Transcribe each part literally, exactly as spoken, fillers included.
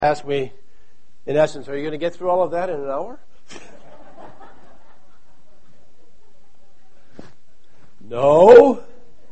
Ask me, in essence, are you going to get through all of that in an hour? No.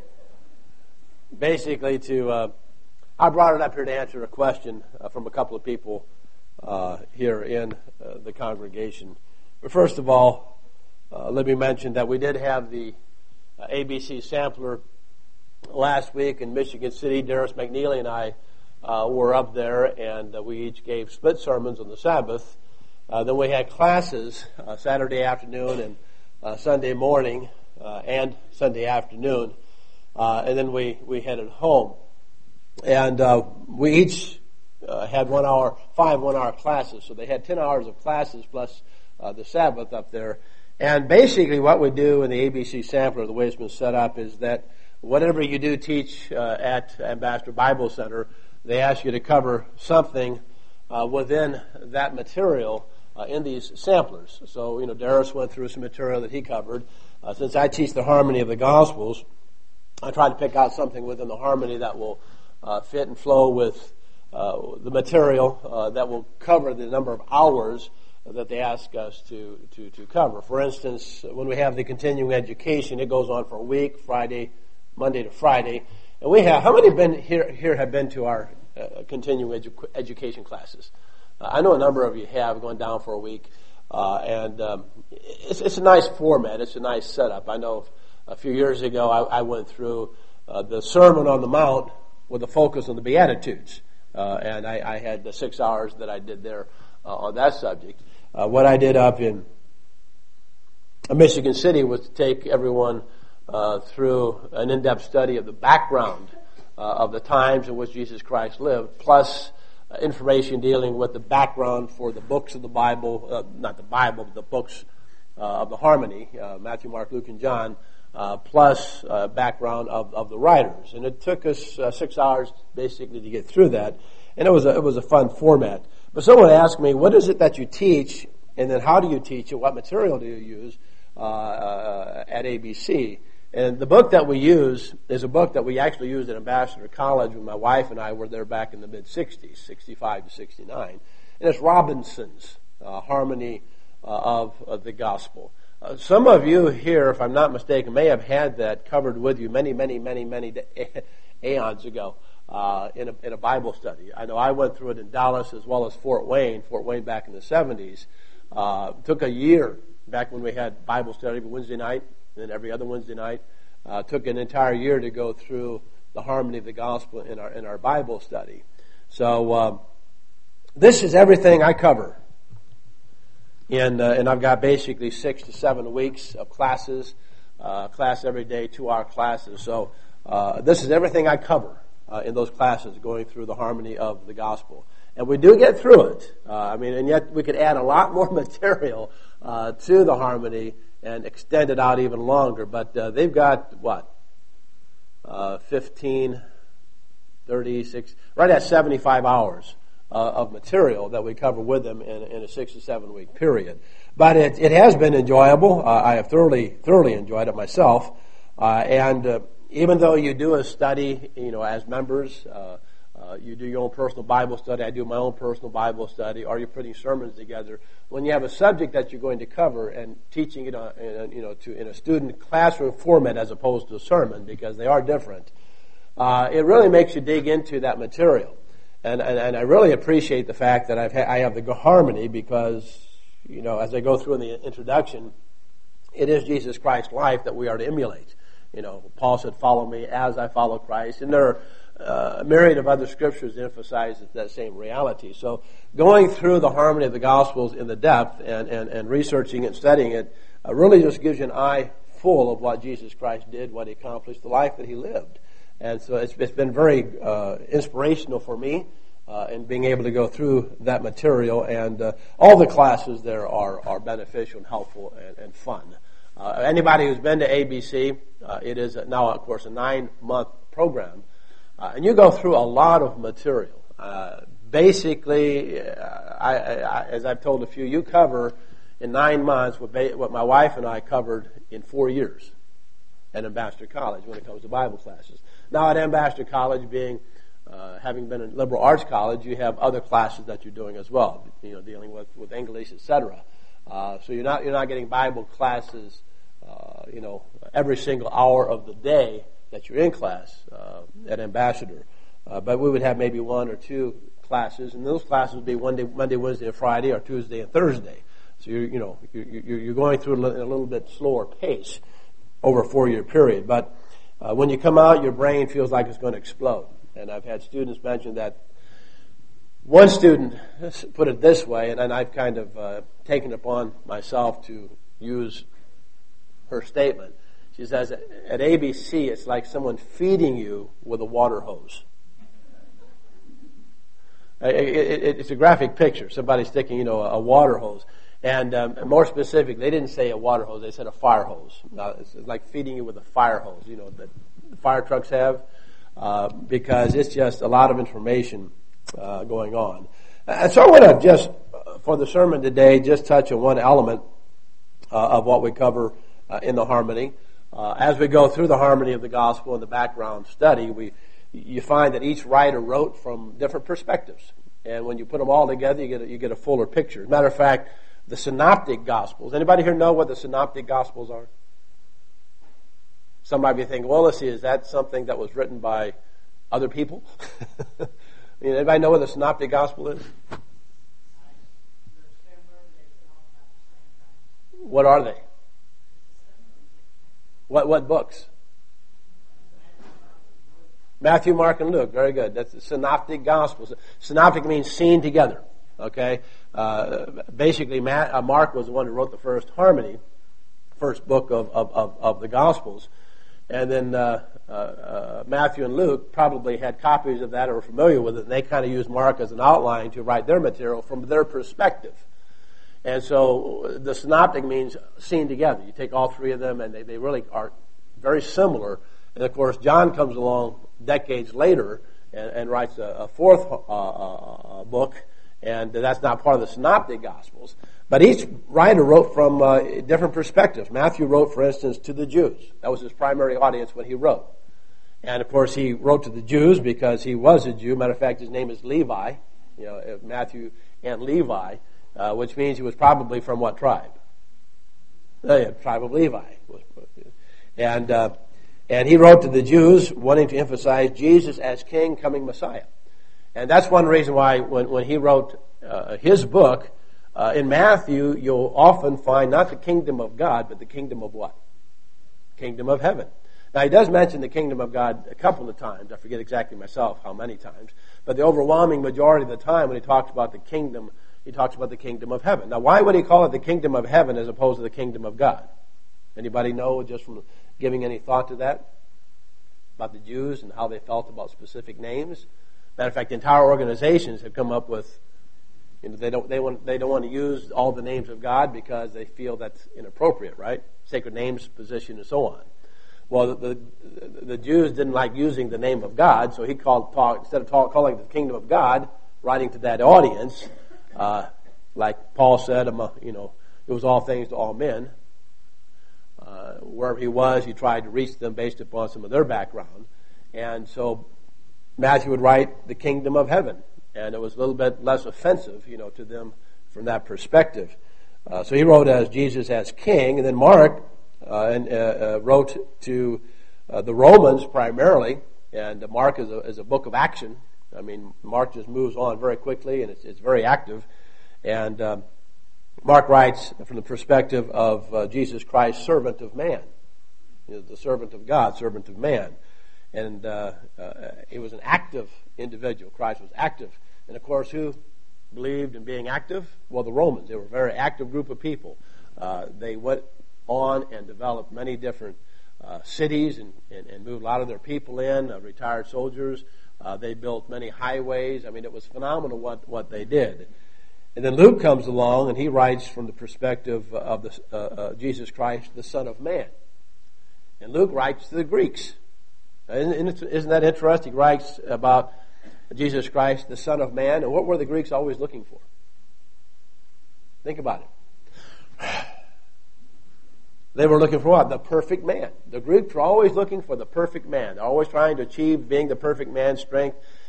Basically, to uh, I brought it up here to answer a question uh, from a couple of people uh, here in uh, the congregation. But first of all, uh, let me mention that we did have the uh, A B C sampler last week in Michigan City. Darius McNeely and I uh, were up there, and uh, we each gave split sermons on the Sabbath. Uh, then we had classes uh, Saturday afternoon and uh, Sunday morning uh, and Sunday afternoon. Uh, and then we, we headed home. And uh, we each uh, had one hour, five one-hour classes. So they had ten hours of classes plus uh, the Sabbath up there. And basically what we do in the A B C sampler, the way it's been set up, is that whatever you do teach uh, at Ambassador Bible Center, they ask you to cover something uh, within that material uh, in these samplers. So, you know, Darius went through some material that he covered. Uh, since I teach the harmony of the Gospels, I try to pick out something within the harmony that will uh, fit and flow with uh, the material uh, that will cover the number of hours that they ask us to, to, to cover. For instance, when we have the continuing education, it goes on for a week, Friday, Monday to Friday. And we have, how many been here, here have been to our uh, continuing edu- education classes? Uh, I know a number of you have gone down for a week. Uh, and um, it's, it's a nice format. It's a nice setup. I know a few years ago I, I went through uh, the Sermon on the Mount with a focus on the Beatitudes. Uh, and I, I had the six hours that I did there uh, on that subject. Uh, what I did up in Michigan City was to take everyone uh, through an in-depth study of the background uh, of the times in which Jesus Christ lived, plus uh, information dealing with the background for the books of the Bible, uh, not the Bible, but the books uh, of the harmony, uh, Matthew, Mark, Luke, and John, uh, plus uh, background of, of the writers. And it took us uh, six hours basically to get through that, and it was a, it was a fun format. But someone asked me, what is it that you teach, and then how do you teach it? What material do you use uh, uh, at A B C? And the book that we use is a book that we actually used at Ambassador College when my wife and I were there back in the mid-sixties, sixty-five to sixty-nine. And it's Robinson's uh, Harmony uh, of, of the Gospel. Uh, some of you here, if I'm not mistaken, may have had that covered with you many, many, many, many aeons ago. Uh, in a, in a Bible study. I know I went through it in Dallas as well as Fort Wayne, Fort Wayne back in the seventies. Uh, it took a year back when we had Bible study every Wednesday night and then every other Wednesday night. Uh, took an entire year to go through the harmony of the gospel in our in our Bible study. So um, this is everything I cover. And, uh, and I've got basically six to seven weeks of classes, uh, class every day, two-hour classes. So uh, this is everything I cover. Uh, in those classes, going through the harmony of the gospel. And we do get through it. Uh, I mean, and yet we could add a lot more material uh, to the harmony and extend it out even longer. But uh, they've got, what, uh, fifteen, thirty-six, right at seventy-five hours uh, of material that we cover with them in, in a six to seven week period. But it, it has been enjoyable. Uh, I have thoroughly, thoroughly enjoyed it myself. Uh, and uh, Even though you do a study, you know, as members, uh, uh, you do your own personal Bible study, I do my own personal Bible study, or you're putting sermons together. When you have a subject that you're going to cover and teaching it, uh, in, you know, to in a student classroom format as opposed to a sermon, because they are different, uh, it really makes you dig into that material. And and, and I really appreciate the fact that I've ha- I have the harmony because, you know, as I go through in the introduction, it is Jesus Christ's life that we are to emulate. You know, Paul said, follow me as I follow Christ. And there are uh, a myriad of other scriptures that emphasize that same reality. So going through the harmony of the Gospels in the depth and, and, and researching it, studying it, uh, really just gives you an eye full of what Jesus Christ did, what he accomplished, the life that he lived. And so it's, it's been very uh, inspirational for me uh, in being able to go through that material. And uh, all the classes there are, are beneficial and helpful and, and fun. Uh, anybody who's been to A B C, uh, it is now, of course, a nine-month program. Uh, and you go through a lot of material. Uh, basically, uh, I, I, as I've told a few, you cover in nine months what, ba- what my wife and I covered in four years at Ambassador College when it comes to Bible classes. Now, at Ambassador College, being uh, having been in liberal arts college, you have other classes that you're doing as well, you know, dealing with, with English, et cetera. Uh, so you're not, you're not getting Bible classes, uh, you know, every single hour of the day that you're in class uh, at Ambassador. Uh, but we would have maybe one or two classes, and those classes would be Monday, Monday, Wednesday, and Friday, or Tuesday and Thursday. So you're, you know, you're, you're going through a little bit slower pace over a four-year period. But uh, when you come out, your brain feels like it's going to explode. And I've had students mention that. One student put it this way, and then I've kind of uh, taken upon myself to use her statement. She says, at A B C, it's like someone feeding you with a water hose. It, it, it's a graphic picture. Somebody sticking, you know, a water hose. And um, more specific, they didn't say a water hose. They said a fire hose. Now, it's like feeding you with a fire hose, you know, that fire trucks have, uh, because it's just a lot of information uh, going on. And so I want to just, uh, for the sermon today, just touch on one element uh, of what we cover uh, in the harmony. Uh, as we go through the harmony of the gospel and the background study, we you find that each writer wrote from different perspectives. And when you put them all together, you get a, you get a fuller picture. As a matter of fact, the synoptic gospels. Anybody here know what the synoptic gospels are? Some might be thinking, well, let's see, is that something that was written by other people? I mean, anybody know what the synoptic gospel is? What are they? What what books? Matthew, Mark, and Luke. Very good. That's the synoptic gospels. Synoptic means seen together. Okay. Uh, basically, Matt, uh, Mark was the one who wrote the first harmony, first book of of, of, of the Gospels, and then uh, uh, uh, Matthew and Luke probably had copies of that or were familiar with it, and they kind of used Mark as an outline to write their material from their perspective. And so the synoptic means seen together. You take all three of them, and they, they really are very similar. And of course, John comes along decades later and, and writes a, a fourth uh, uh, book, and that's not part of the synoptic gospels. But each writer wrote from uh, different perspectives. Matthew wrote, for instance, to the Jews. That was his primary audience when he wrote. And of course, he wrote to the Jews because he was a Jew. Matter of fact, his name is Levi. You know, Matthew and Levi. Uh, which means he was probably from what tribe? Oh, yeah, tribe of Levi. And uh, and he wrote to the Jews wanting to emphasize Jesus as King, coming Messiah. And that's one reason why when, when he wrote uh, his book, uh, in Matthew, you'll often find not the kingdom of God, but the kingdom of what? Kingdom of heaven. Now, he does mention the kingdom of God a couple of times. I forget exactly myself how many times. But the overwhelming majority of the time when he talks about the kingdom, he talks about the kingdom of heaven. Now, why would he call it the kingdom of heaven as opposed to the kingdom of God? Anybody know, just from giving any thought to that? About the Jews and how they felt about specific names? Matter of fact, entire organizations have come up with, you know, they don't they want they don't want to use all the names of God because they feel that's inappropriate, right? Sacred names, position, and so on. Well, the the, the Jews didn't like using the name of God, so he called talk, instead of talk, calling it the kingdom of God, writing to that audience. Uh, like Paul said, you know, it was all things to all men. Uh, wherever he was, he tried to reach them based upon some of their background. And so Matthew would write the kingdom of heaven. And it was a little bit less offensive, you know, to them from that perspective. Uh, so he wrote as Jesus as King. And then Mark uh, and, uh, uh, wrote to uh, the Romans primarily. And Mark is a, is a book of action. I mean, Mark just moves on very quickly, and it's, it's very active. And um, Mark writes from the perspective of uh, Jesus Christ, servant of man. He was the servant of God, servant of man. And uh, uh, he was an active individual. Christ was active. And of course, who believed in being active? Well, the Romans. They were a very active group of people. Uh, they went on and developed many different uh, cities and, and, and moved a lot of their people in, uh, retired soldiers. Uh, they built many highways. I mean, it was phenomenal what, what they did. And then Luke comes along, and he writes from the perspective of the, uh, uh, Jesus Christ, the Son of Man. And Luke writes to the Greeks. Isn't, isn't that interesting? He writes about Jesus Christ, the Son of Man. And what were the Greeks always looking for? Think about it. They were looking for what? The perfect man. The Greeks were always looking for the perfect man. They're always trying to achieve being the perfect man, strength,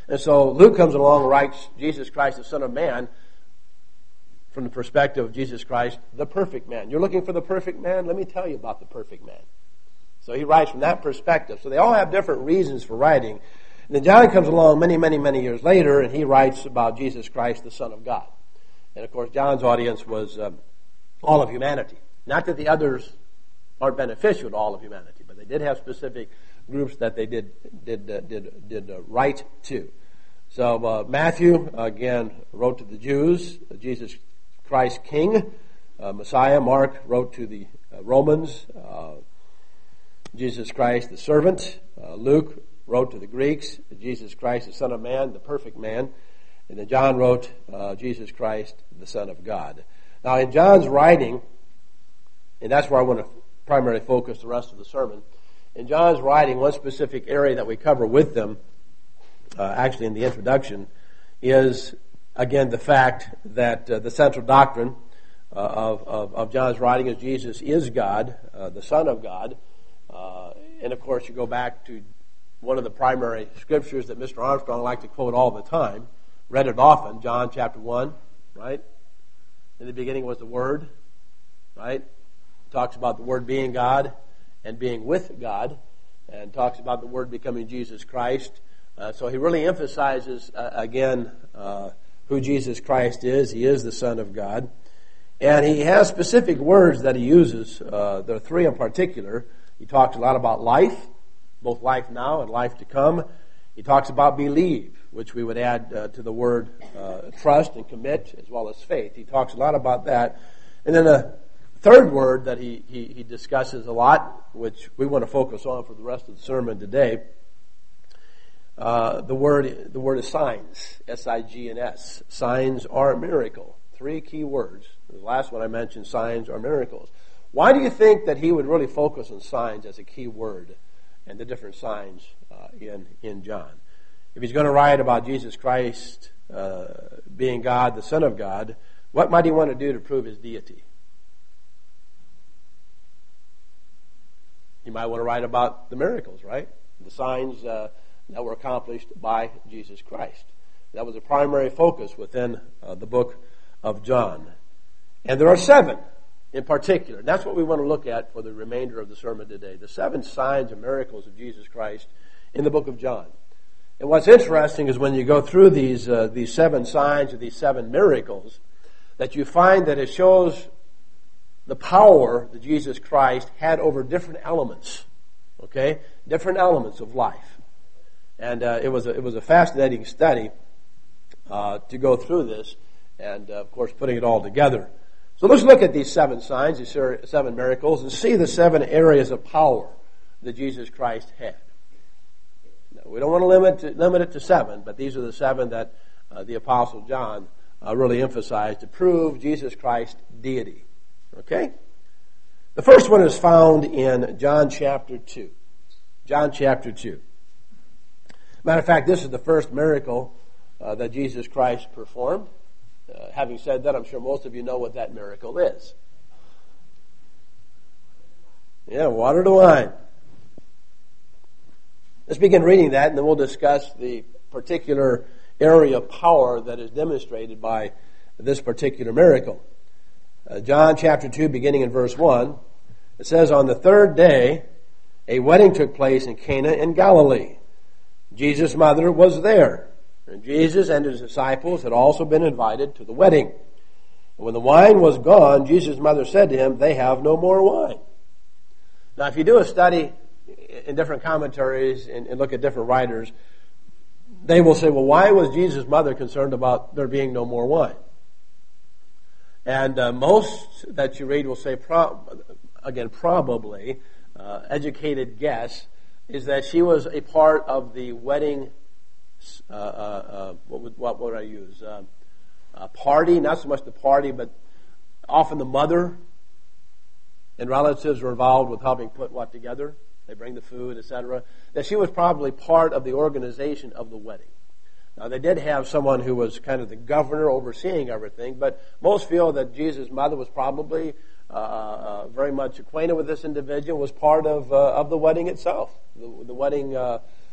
And so Luke comes along and writes Jesus Christ, the Son of Man, from the perspective of Jesus Christ, the perfect man. You're looking for the perfect man? Let me tell you about the perfect man. So he writes from that perspective. So they all have different reasons for writing. And then John comes along many, many, many years later, and he writes about Jesus Christ, the Son of God. And of course, John's audience was um, all of humanity. Not that the others aren't beneficial to all of humanity, but they did have specific groups that they did did uh, did did uh, write to. So uh, Matthew again wrote to the Jews, uh, Jesus Christ King, uh, Messiah. Mark wrote to the uh, Romans, uh, Jesus Christ the servant. Uh, Luke wrote to the Greeks, Jesus Christ the Son of Man, the perfect man. And then John wrote uh, Jesus Christ the Son of God. Now in John's writing, and that's where I want to primarily focus the rest of the sermon, in John's writing, one specific area that we cover with them, uh, actually in the introduction, is again the fact that uh, the central doctrine uh, of, of, of John's writing is Jesus is God, uh, the Son of God. Uh, and of course you go back to one of the primary scriptures that Mister Armstrong liked to quote all the time, read it often, John chapter one, right? In the beginning was the Word, right? Talks about the Word being God and being with God, and talks about the Word becoming Jesus Christ. Uh, so he really emphasizes, uh, again, uh, who Jesus Christ is. He is the Son of God. And he has specific words that he uses. Uh, there are three in particular. He talks a lot about life, both life now and life to come. He talks about believe, which we would add uh, to the word uh, trust and commit, as well as faith. He talks a lot about that. And then a third word that he, he, he discusses a lot, which we want to focus on for the rest of the sermon today, uh, the word the word is signs, S I G N S. Signs are a miracle. Three key words. The last one I mentioned, signs are miracles. Why do you think that he would really focus on signs as a key word and the different signs uh, in, in John? If he's going to write about Jesus Christ uh, being God, the Son of God, what might he want to do to prove his deity? You might want to write about the miracles, right? The signs uh, that were accomplished by Jesus Christ. That was a primary focus within uh, the book of John. And there are seven in particular. That's what we want to look at for the remainder of the sermon today. The seven signs and miracles of Jesus Christ in the book of John. And what's interesting is when you go through these uh, these seven signs or these seven miracles, that you find that it shows the power that Jesus Christ had over different elements, okay, different elements of life. And uh, it was a, it was a fascinating study uh, to go through this, and uh, of course putting it all together. So let's look at these seven signs, these seven miracles, and see the seven areas of power that Jesus Christ had. Now, we don't want to limit to, limit it to seven, but these are the seven that uh, the Apostle John uh, really emphasized to prove Jesus Christ's deity. Okay? The first one is found in John chapter two. John chapter two. Matter of fact, this is the first miracle uh, that Jesus Christ performed. Uh, having said that, I'm sure most of you know what that miracle is. Yeah, water to wine. Let's begin reading that, and then we'll discuss the particular area of power that is demonstrated by this particular miracle. Uh, John chapter two, beginning in verse one, it says, "On the third day, a wedding took place in Cana in Galilee. Jesus' mother was there, and Jesus and his disciples had also been invited to the wedding. And when the wine was gone, Jesus' mother said to him, 'They have no more wine.'" Now, if you do a study in different commentaries and, and look at different writers, they will say, well, why was Jesus' mother concerned about there being no more wine? And uh, most that you read will say, pro- again, probably, uh, educated guess, is that she was a part of the wedding, uh, uh, uh, what, would, what would I use? Uh, a party, not so much the party, but often the mother and relatives were involved with helping put what together. They bring the food, et cetera. That she was probably part of the organization of the wedding. Now, they did have someone who was kind of the governor overseeing everything, but most feel that Jesus' mother was probably uh, uh, very much acquainted with this individual, was part of uh, of the wedding itself, the, the wedding uh,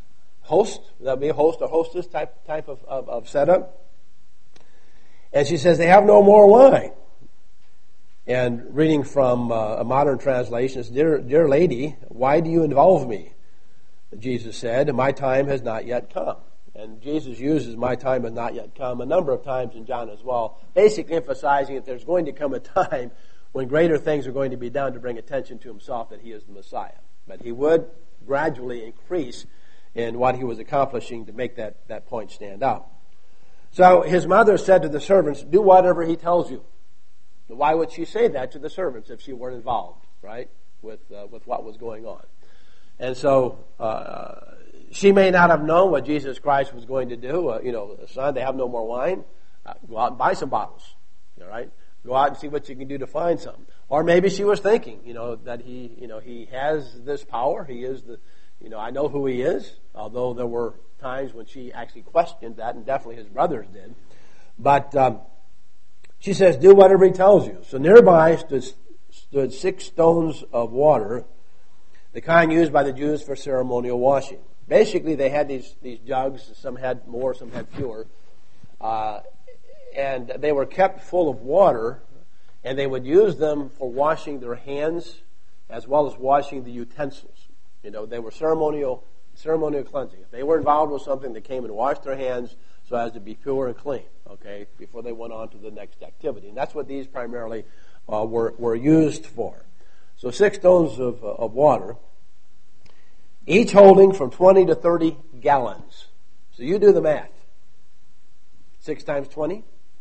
host. That would be a host or hostess type type of, of, of setup. And she says, they have no more wine. And reading from uh, a modern translation, it's, dear, dear lady, why do you involve me? Jesus said, my time has not yet come. And Jesus uses my time has not yet come a number of times in John as well, basically emphasizing that there's going to come a time when greater things are going to be done to bring attention to himself that he is the Messiah. But he would gradually increase in what he was accomplishing to make that, that point stand out. So his mother said to the servants, do whatever he tells you. Why would she say that to the servants if she weren't involved, right, with uh, with what was going on? And so uh, she may not have known what Jesus Christ was going to do. Uh, you know, son, they have no more wine. Uh, go out and buy some bottles, all right? Go out and see what you can do to find some. Or maybe she was thinking, you know, that he, you know, he has this power. He is the, you know, I know who he is. Although there were times when she actually questioned that, and definitely his brothers did. But um, she says, do whatever he tells you. So nearby stood, stood six stones of water, the kind used by the Jews for ceremonial washing. Basically, they had these, these jugs. Some had more, some had fewer. Uh, and they were kept full of water, and they would use them for washing their hands as well as washing the utensils. You know, they were ceremonial ceremonial cleansing. If they were involved with something, they came and washed their hands so as to be pure and clean, okay, before they went on to the next activity. And that's what these primarily uh, were, were used for. So six stones of, uh, of water, each holding from twenty to thirty gallons. So you do the math. Six times twenty?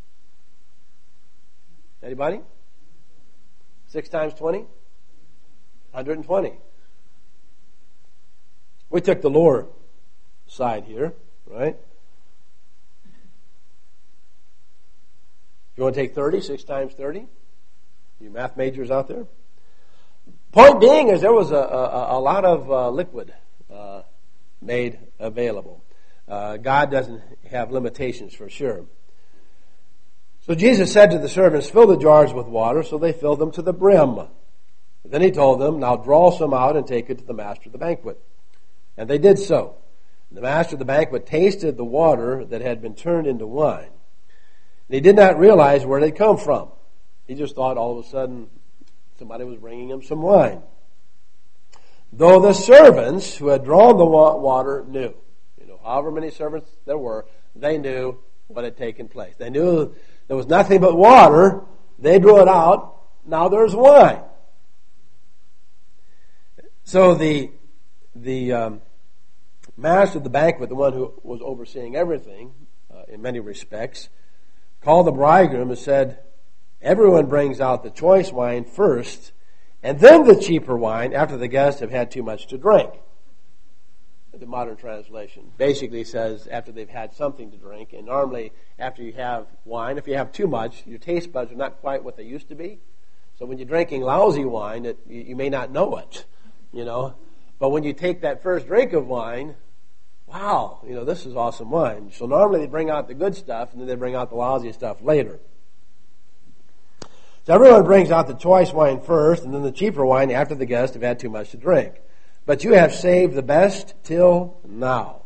Anybody? Six times twenty? one hundred twenty. We took the lower side here, right? You want to take thirty? Six times thirty? You math majors out there? Point being is there was a, a, a lot of uh, liquid uh, made available. Uh, God doesn't have limitations for sure. So Jesus said to the servants, fill the jars with water, so they filled them to the brim. Then he told them, now draw some out and take it to the master of the banquet. And they did so. The master of the banquet tasted the water that had been turned into wine. And he did not realize where it had come from. He just thought all of a sudden somebody was bringing him some wine. Though the servants who had drawn the water knew, you know, however many servants there were, they knew what had taken place. They knew there was nothing but water. They drew it out. Now there's wine. So the the um, master of the banquet, the one who was overseeing everything uh, in many respects, called the bridegroom and said, everyone brings out the choice wine first, and then the cheaper wine after the guests have had too much to drink. The modern translation basically says after they've had something to drink, and normally after you have wine, if you have too much, your taste buds are not quite what they used to be. So when you're drinking lousy wine, it, you, you may not know it, you know. But when you take that first drink of wine, wow, you know, this is awesome wine. So normally they bring out the good stuff, and then they bring out the lousy stuff later. So everyone brings out the choice wine first, and then the cheaper wine after the guests have had too much to drink. But you have saved the best till now.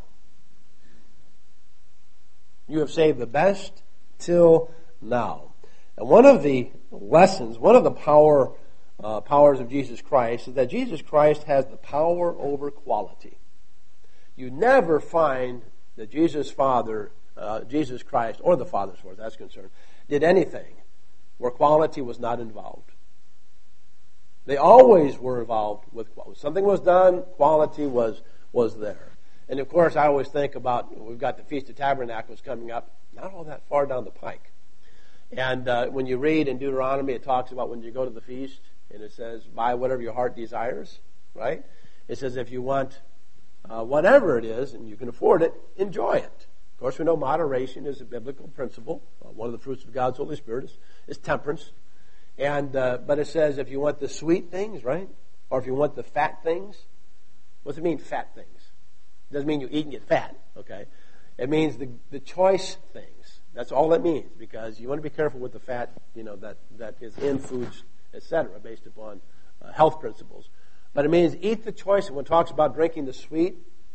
You have saved the best till now. And one of the lessons, one of the power uh, powers of Jesus Christ is that Jesus Christ has the power over quality. You never find that Jesus Father, uh, Jesus Christ, or the Father as far as that's concerned, did anything where quality was not involved. They always were involved with quality. Something was done, quality was was there. And of course, I always think about, we've got the Feast of Tabernacles coming up, not all that far down the pike. And uh, when you read in Deuteronomy, it talks about when you go to the feast, and it says, buy whatever your heart desires, right? It says if you want uh, whatever it is, and you can afford it, enjoy it. Of course, we know moderation is a biblical principle. Uh, one of the fruits of God's Holy Spirit is, is temperance. And uh, but it says if you want the sweet things, right? Or if you want the fat things. What does it mean, fat things? It doesn't mean you eat and get fat, okay? It means the the choice things. That's all it means, because you want to be careful with the fat, you know, that, that is in foods, et cetera, based upon uh, health principles. But it means eat the choice. And when it talks about drinking the sweet,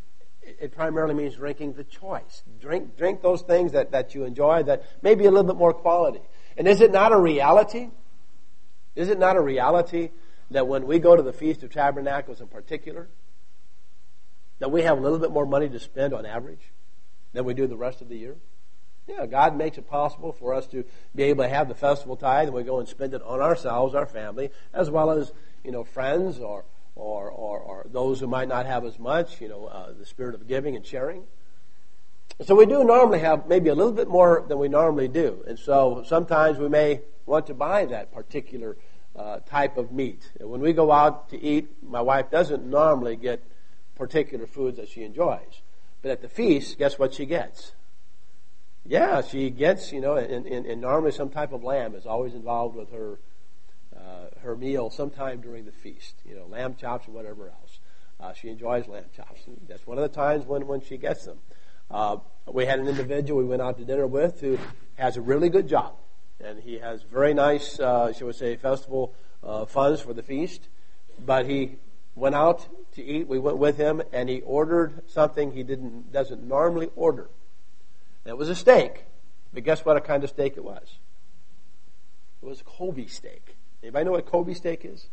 it primarily means drinking the choice. Drink drink those things that, that you enjoy that may be a little bit more quality. And is it not a reality? Is it not a reality that when we go to the Feast of Tabernacles in particular, that we have a little bit more money to spend on average than we do the rest of the year? Yeah, God makes it possible for us to be able to have the festival tithe, and we go and spend it on ourselves, our family, as well as, you know, friends or or or, or those who might not have as much, you know, uh, the spirit of giving and sharing. So we do normally have maybe a little bit more than we normally do. And so sometimes we may want to buy that particular uh, type of meat. And when we go out to eat, my wife doesn't normally get particular foods that she enjoys. But at the feast, guess what she gets? Yeah, she gets, you know, and, and, and normally some type of lamb is always involved with her uh, her meal sometime during the feast. You know, lamb chops or whatever else. Uh, she enjoys lamb chops. That's one of the times when, when she gets them. Uh, we had an individual we went out to dinner with who has a really good job. And he has very nice, uh, shall we say, festival uh, funds for the feast. But he went out to eat. We went with him, and he ordered something he didn't doesn't normally order. And it was a steak. But guess what kind of steak it was? It was Kobe steak. Anybody know what Kobe steak is?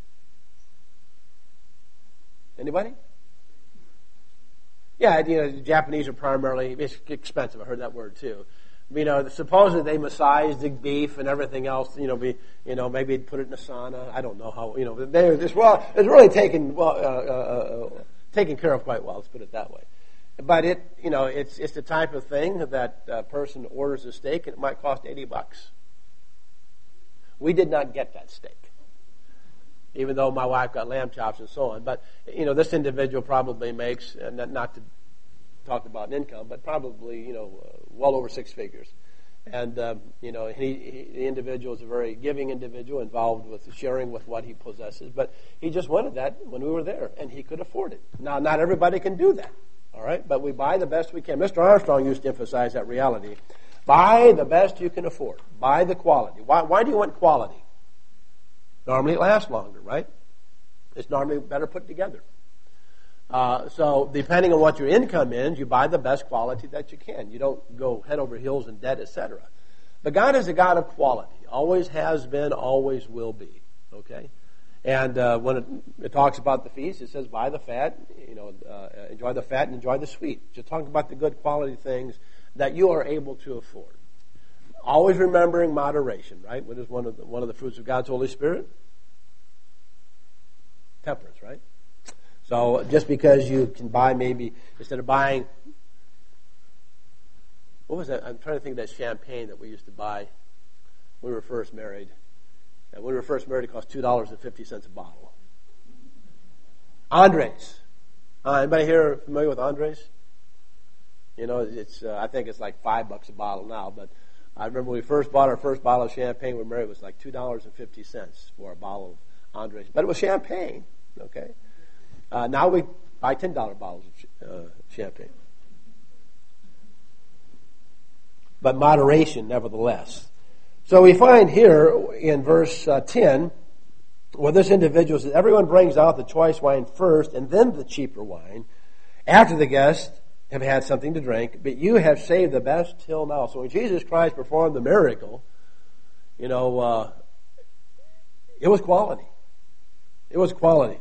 Anybody? Yeah, you know, the Japanese are primarily, it's expensive. I heard that word too. You know, supposedly they massage the beef and everything else. You know, be you know maybe put it in a sauna. I don't know how. You know, they're just well, it's really taken well, uh, uh, uh, taken care of quite well. Let's put it that way. But it, you know, it's it's the type of thing that a person orders a steak and it might cost eighty bucks. We did not get that steak, even though my wife got lamb chops and so on. But, you know, this individual probably makes, and not to talk about income, but probably, you know, uh, well over six figures. And, um, you know, he, he, the individual is a very giving individual involved with sharing with what he possesses. But he just wanted that when we were there, and he could afford it. Now, not everybody can do that, all right? But we buy the best we can. Mister Armstrong used to emphasize that reality. Buy the best you can afford. Buy the quality. Why, why do you want quality? Normally it lasts longer, right? It's normally better put together. Uh, so depending on what your income is, you buy the best quality that you can. You don't go head over heels in debt, et cetera. But God is a God of quality. Always has been, always will be. Okay? And uh, when it, it talks about the feast, it says buy the fat, you know, uh, enjoy the fat and enjoy the sweet. Just talking about the good quality things that you are able to afford. Always remembering moderation, right? What is one of the, one of the fruits of God's Holy Spirit? Temperance, right? So just because you can buy maybe, instead of buying, what was that? I'm trying to think of that champagne that we used to buy when we were first married. And when we were first married, it cost two dollars and fifty cents a bottle. Andres. Uh, anybody here familiar with Andres? You know, it's uh, I think it's like five bucks a bottle now, but I remember when we first bought our first bottle of champagne, we were married, it was like two dollars and fifty cents for a bottle of Andres. But it was champagne, okay? Uh, now we buy ten dollar bottles of uh, champagne. But moderation, nevertheless. So we find here in verse uh, ten, where this individual says, everyone brings out the choice wine first and then the cheaper wine after the guests have had something to drink, but you have saved the best till now. So when Jesus Christ performed the miracle, you know, uh, it was quality. It was quality.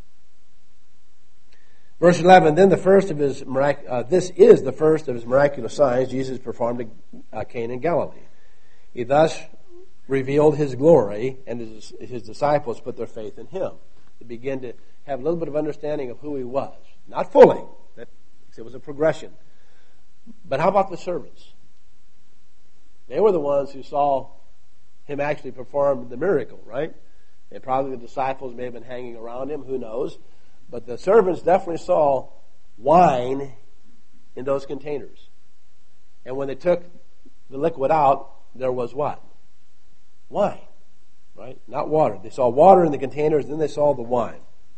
Verse eleven, then the first of his mirac- uh, this is the first of his miraculous signs Jesus performed at uh, Cana in Galilee. He thus revealed his glory, and his, his disciples put their faith in him. They began to have a little bit of understanding of who he was. Not fully. That, it was a progression. But how about the servants? They were the ones who saw him actually perform the miracle, right? And probably the disciples may have been hanging around him, who knows. But the servants definitely saw wine in those containers. And when they took the liquid out, there was what? Wine, right? Not water. They saw water in the containers, then they saw the wine.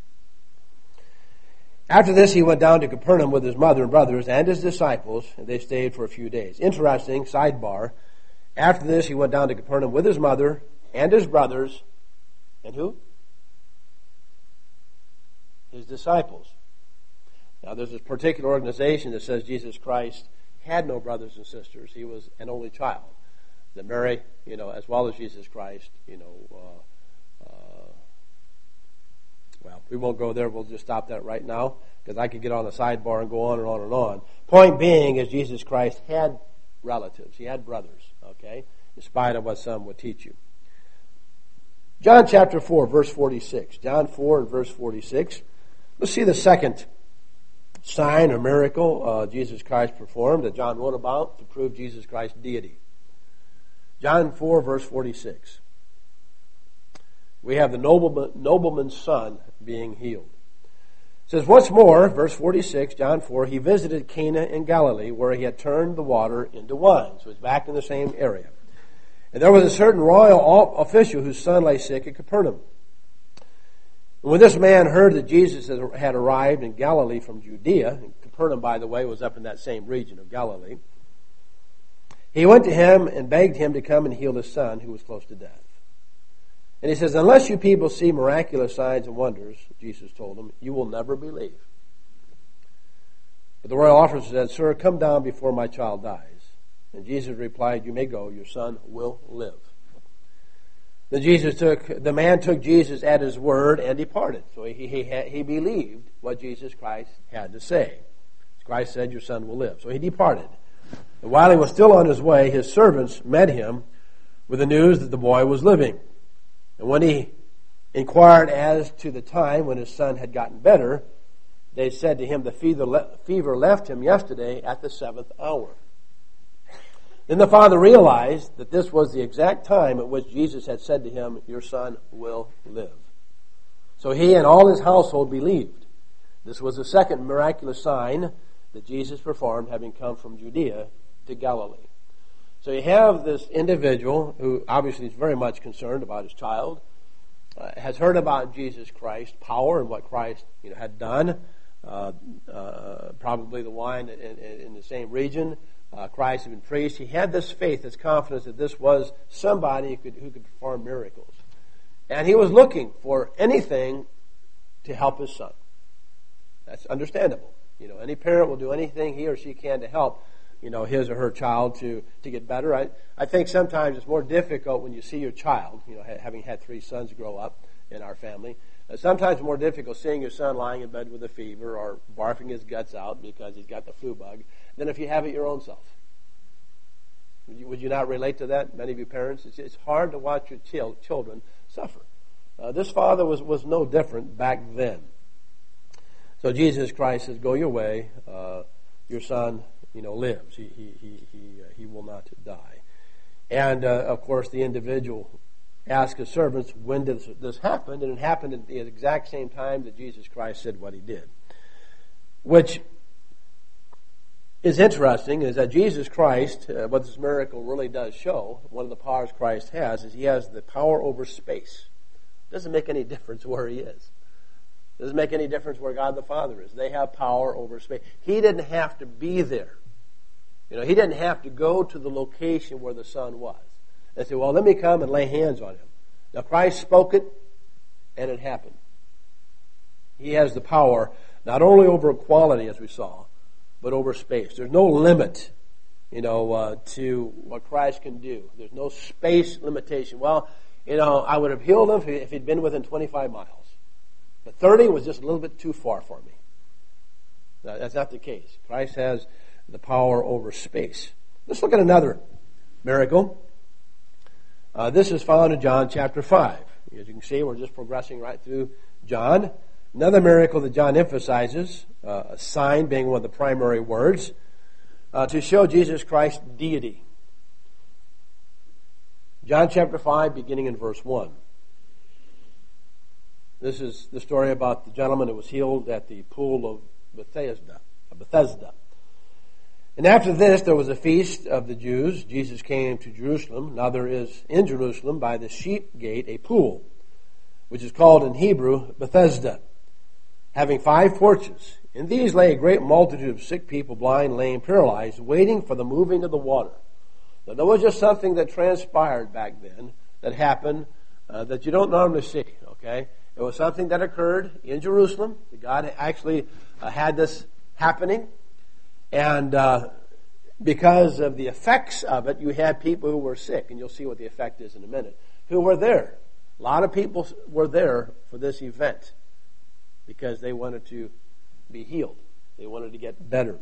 After this, he went down to Capernaum with his mother and brothers and his disciples, and they stayed for a few days. Interesting, sidebar. After this, he went down to Capernaum with his mother and his brothers, and who? His disciples. Now, there's this particular organization that says Jesus Christ had no brothers and sisters. He was an only child. That Mary, you know, as well as Jesus Christ, you know, uh, uh, well, we won't go there. We'll just stop that right now because I could get on the sidebar and go on and on and on. Point being is Jesus Christ had relatives. He had brothers, okay, in spite of what some would teach you. John chapter four, verse forty-six. John four and verse forty-six. Let's see the second sign or miracle uh, Jesus Christ performed that John wrote about to prove Jesus Christ's deity. John four, verse forty-six. We have the nobleman, nobleman's son being healed. It says, once more, verse forty-six, John four, he visited Cana in Galilee where he had turned the water into wine. So he's back in the same area. And there was a certain royal official whose son lay sick at Capernaum. And when this man heard that Jesus had arrived in Galilee from Judea, and Capernaum, by the way, was up in that same region of Galilee, he went to him and begged him to come and heal his son, who was close to death. And he says, unless you people see miraculous signs and wonders, Jesus told him, you will never believe. But the royal officer said, sir, come down before my child dies. And Jesus replied, you may go, your son will live. Then Jesus took, the man took Jesus at his word and departed. So he, he, he believed what Jesus Christ had to say. Christ said, your son will live. So he departed. And while he was still on his way, his servants met him with the news that the boy was living. And when he inquired as to the time when his son had gotten better, they said to him, the fever left him yesterday at the seventh hour. Then the father realized that this was the exact time at which Jesus had said to him, your son will live. So he and all his household believed. This was the second miraculous sign that Jesus performed, having come from Judea to Galilee. So you have this individual who obviously is very much concerned about his child, uh, has heard about Jesus Christ's power and what Christ you know, had done, uh, uh, probably the wine in, in, in the same region. Uh, Christ had been preached. He had this faith, this confidence that this was somebody who could, who could perform miracles. And he was looking for anything to help his son. That's understandable. You know, any parent will do anything he or she can to help, you know, his or her child to, to get better. I, I think sometimes it's more difficult when you see your child, you know, having had three sons grow up in our family. Uh, sometimes it's more difficult seeing your son lying in bed with a fever or barfing his guts out because he's got the flu bug than if you have it your own self. Would you, would you not relate to that, many of you parents? It's, it's hard to watch your chil- children suffer. Uh, this father was, was no different back then. So Jesus Christ says, go your way. Uh, your son, you know, lives. He he he he, uh, he will not die. And uh, of course, the individual asked his servants, when did this, this happen? And it happened at the exact same time that Jesus Christ said what he did. Which is interesting, is that Jesus Christ, uh, what this miracle really does show, one of the powers Christ has, is he has the power over space. It doesn't make any difference where he is. It doesn't make any difference where God the Father is. They have power over space. He didn't have to be there. You know, he didn't have to go to the location where the Son was. They say, well, let me come and lay hands on him. Now, Christ spoke it, and it happened. He has the power not only over quality, as we saw, but over space. There's no limit, you know, uh, to what Christ can do. There's no space limitation. Well, you know, I would have healed him if he'd been within twenty-five miles. But thirty was just a little bit too far for me. No, that's not the case. Christ has the power over space. Let's look at another miracle. Uh, this is found in John chapter five. As you can see, we're just progressing right through John. Another miracle that John emphasizes, uh, a sign being one of the primary words, uh, to show Jesus Christ's deity. John chapter five, beginning in verse one. This is the story about the gentleman who was healed at the pool of Bethesda. Bethesda. And after this, there was a feast of the Jews. Jesus came to Jerusalem. Now there is in Jerusalem by the sheep gate a pool, which is called in Hebrew Bethesda, having five porches. In these lay a great multitude of sick people, blind, lame, paralyzed, waiting for the moving of the water. Now, there was just something that transpired back then that happened uh, that you don't normally see, okay? It was something that occurred in Jerusalem. God actually uh, had this happening. And uh, because of the effects of it, you had people who were sick, and you'll see what the effect is in a minute, who were there. A lot of people were there for this event because they wanted to be healed. They wanted to get better.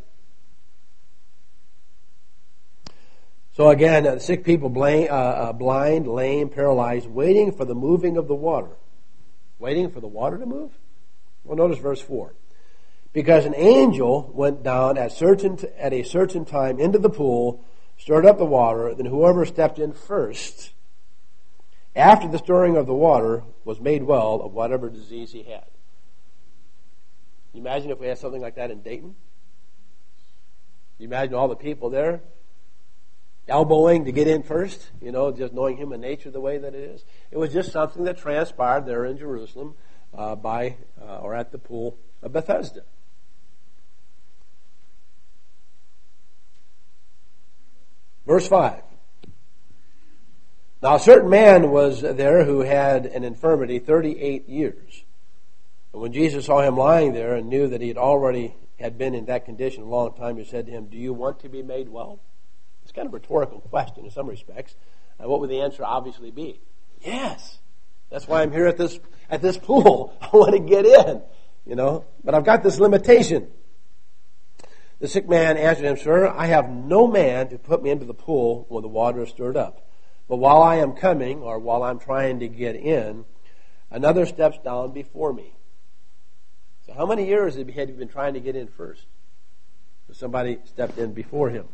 So again, uh, sick people, blind, uh, uh, blind, lame, paralyzed, waiting for the moving of the water. Waiting for the water to move? Well, notice verse four. Because an angel went down at certain t- at a certain time into the pool, stirred up the water, then whoever stepped in first, after the stirring of the water, was made well of whatever disease he had. You imagine if we had something like that in Dayton? You imagine all the people there elbowing to get in first, you know, just knowing human nature the way that it is. It was just something that transpired there in Jerusalem uh, by uh, or at the pool of Bethesda. Verse five. Now a certain man was there who had an infirmity thirty-eight years. And when Jesus saw him lying there and knew that he had already had been in that condition a long time, he said to him, "Do you want to be made well?" It's kind of a rhetorical question in some respects. Uh, what would the answer obviously be? Yes. That's why I'm here at this at this pool. I want to get in, you know. But I've got this limitation. The sick man answered him, "Sir, I have no man to put me into the pool when the water is stirred up. But while I am coming, or while I'm trying to get in, another steps down before me." So how many years had he been trying to get in first? So somebody stepped in before him.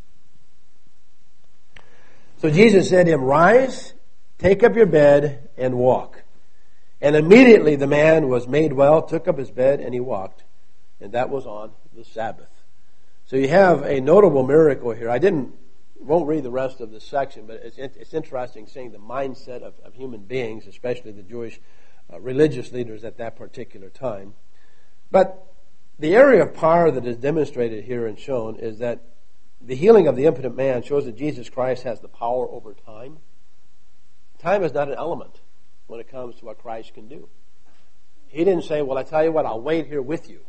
So Jesus said to him, "Rise, take up your bed, and walk." And immediately the man was made well, took up his bed, and he walked. And that was on the Sabbath. So you have a notable miracle here. I didn't, won't read the rest of this section, but it's, it's interesting seeing the mindset of, of human beings, especially the Jewish uh, religious leaders at that particular time. But the area of power that is demonstrated here and shown is that the healing of the impotent man shows that Jesus Christ has the power over time. Time is not an element when it comes to what Christ can do. He didn't say, "Well, I tell you what, I'll wait here with you.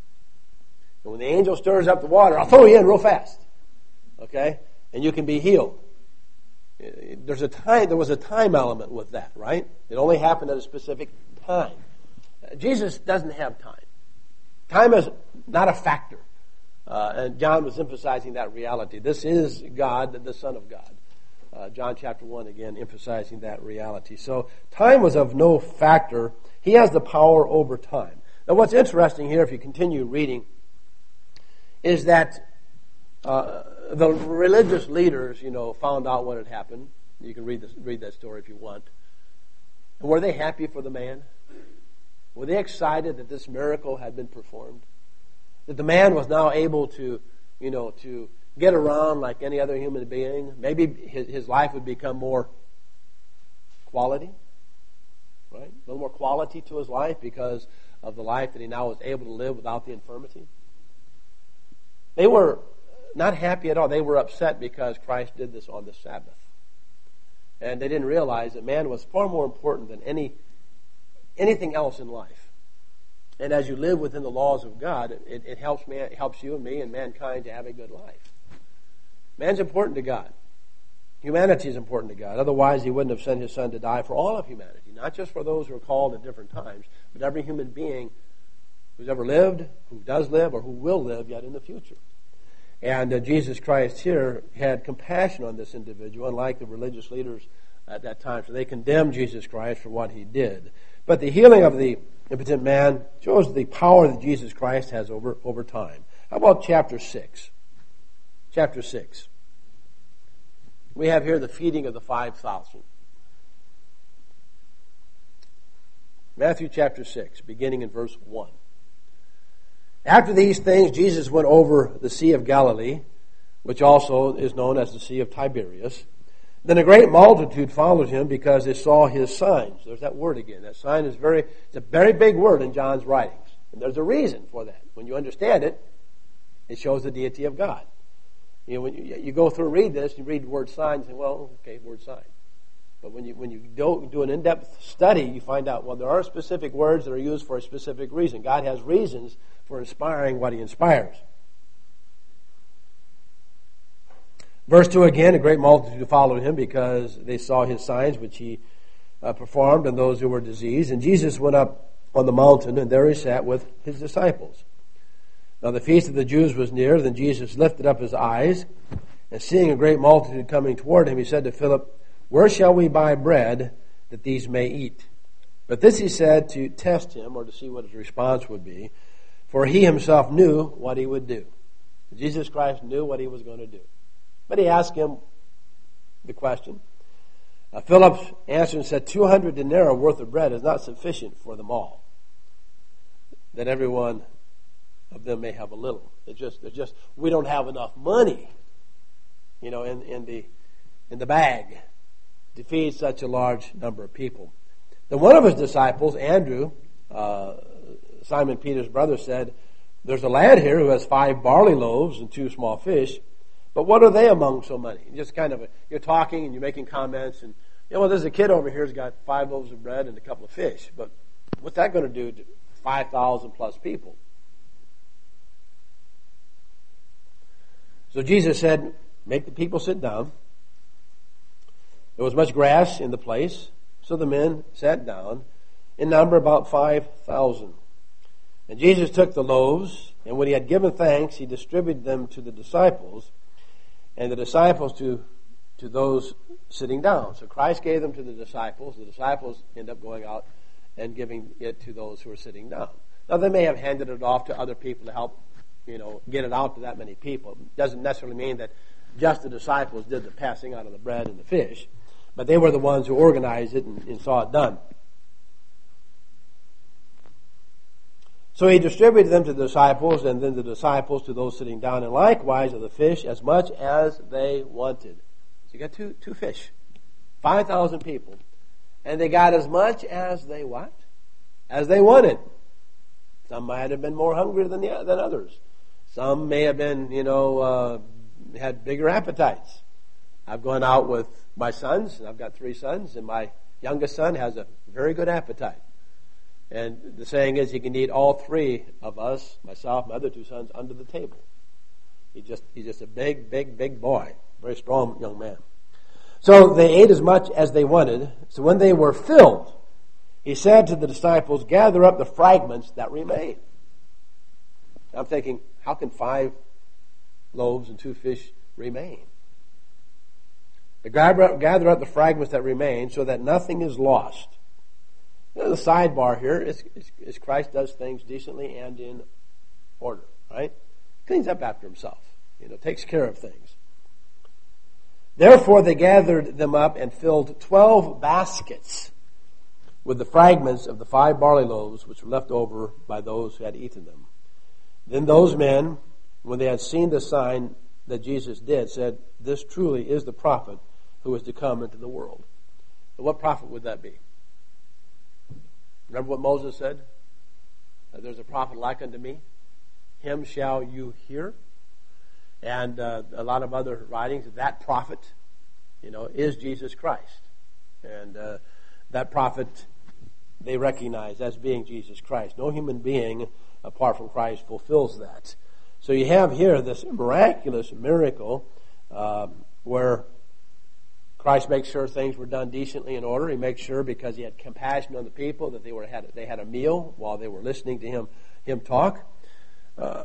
And when the angel stirs up the water, I'll throw you in real fast. Okay? And you can be healed." There's a time, there was a time element with that, right? It only happened at a specific time. Jesus doesn't have time. Time is not a factor. Uh, and John was emphasizing that reality. This is God, the Son of God. Uh, John chapter one, again, emphasizing that reality. So time was of no factor. He has the power over time. Now what's interesting here, if you continue reading, is that uh, the religious leaders, you know, found out what had happened. You can read, this, read that story if you want. And were they happy for the man? Were they excited that this miracle had been performed? That the man was now able to, you know, to get around like any other human being. Maybe his, his life would become more quality, right? A little more quality to his life because of the life that he now was able to live without the infirmity. They were not happy at all. They were upset because Christ did this on the Sabbath. And they didn't realize that man was far more important than any anything else in life. And as you live within the laws of God, it, it helps man, it helps you and me and mankind to have a good life. Man's important to God. Humanity is important to God. Otherwise, he wouldn't have sent his son to die for all of humanity, not just for those who are called at different times, but every human being who's ever lived, who does live, or who will live yet in the future. And uh, Jesus Christ here had compassion on this individual, unlike the religious leaders at that time. So they condemned Jesus Christ for what he did. But the healing of the impotent man shows the power that Jesus Christ has over, over time. How about chapter six? Chapter six. We have here the feeding of the five thousand. Matthew chapter six, beginning in verse one. After these things, Jesus went over the Sea of Galilee, which also is known as the Sea of Tiberias. Then a great multitude followed him because they saw his signs. There's that word again. That sign is very, it's a very big word in John's writings. And there's a reason for that. When you understand it, it shows the deity of God. You know, when you, you go through and read this, you read the word sign, and say, well, okay, word sign. But when you when you do, do an in-depth study, you find out, well, there are specific words that are used for a specific reason. God has reasons for inspiring what he inspires. Verse two again, a great multitude followed him because they saw his signs which he uh, performed on those who were diseased. And Jesus went up on the mountain, and there he sat with his disciples. Now the feast of the Jews was near. Then Jesus lifted up his eyes, and seeing a great multitude coming toward him, he said to Philip, "Where shall we buy bread that these may eat?" But this he said to test him, or to see what his response would be, for he himself knew what he would do. Jesus Christ knew what he was going to do. But he asked him the question. Uh, Philip answered and said, two hundred denarii worth of bread is not sufficient for them all, that every one of them may have a little. It's just, it's just we don't have enough money, you know, in, in the in the bag to feed such a large number of people. Then one of his disciples, Andrew, uh, Simon Peter's brother, said, "There's a lad here who has five barley loaves and two small fish, but what are they among so many?" Just kind of, a, you're talking and you're making comments, and, you know, well, there's a kid over here who's got five loaves of bread and a couple of fish, but what's that going to do to five thousand plus people? So Jesus said, "Make the people sit down." There was much grass in the place, so the men sat down, in number about five thousand. And Jesus took the loaves, and when he had given thanks, he distributed them to the disciples, and the disciples to, to those sitting down. So Christ gave them to the disciples. The disciples end up going out and giving it to those who are sitting down. Now, they may have handed it off to other people to help, you know, get it out to that many people. It doesn't necessarily mean that just the disciples did the passing out of the bread and the fish, but they were the ones who organized it and, and saw it done. So he distributed them to the disciples, and then the disciples to those sitting down, and likewise of the fish as much as they wanted. So you got two two fish, five thousand people, and they got as much as they what? As they wanted. Some might have been more hungry than the, than others. Some may have been, you know, uh, had bigger appetites. I've gone out with my sons, and I've got three sons, and my youngest son has a very good appetite. And the saying is, he can eat all three of us, myself, my other two sons, under the table. He just he's just a big, big, big boy, very strong young man. So they ate as much as they wanted. So when they were filled, he said to the disciples, "Gather up the fragments that remain." I'm thinking, how can five loaves and two fish remain? But gather up the fragments that remain so that nothing is lost. You know, the sidebar here is, is, is Christ does things decently and in order, right? Cleans up after himself, you know, takes care of things. Therefore they gathered them up and filled twelve baskets with the fragments of the five barley loaves which were left over by those who had eaten them. Then those men, when they had seen the sign that Jesus did, said, "This truly is the prophet who is to come into the world." And what prophet would that be? Remember what Moses said? "There's a prophet like unto me. Him shall you hear." And uh, a lot of other writings, that prophet, you know, is Jesus Christ. And uh, that prophet they recognize as being Jesus Christ. No human being apart from Christ fulfills that. So you have here this miraculous miracle um, where Christ makes sure things were done decently in order. He makes sure, because he had compassion on the people, that they were had they had a meal while they were listening to him him talk. Uh,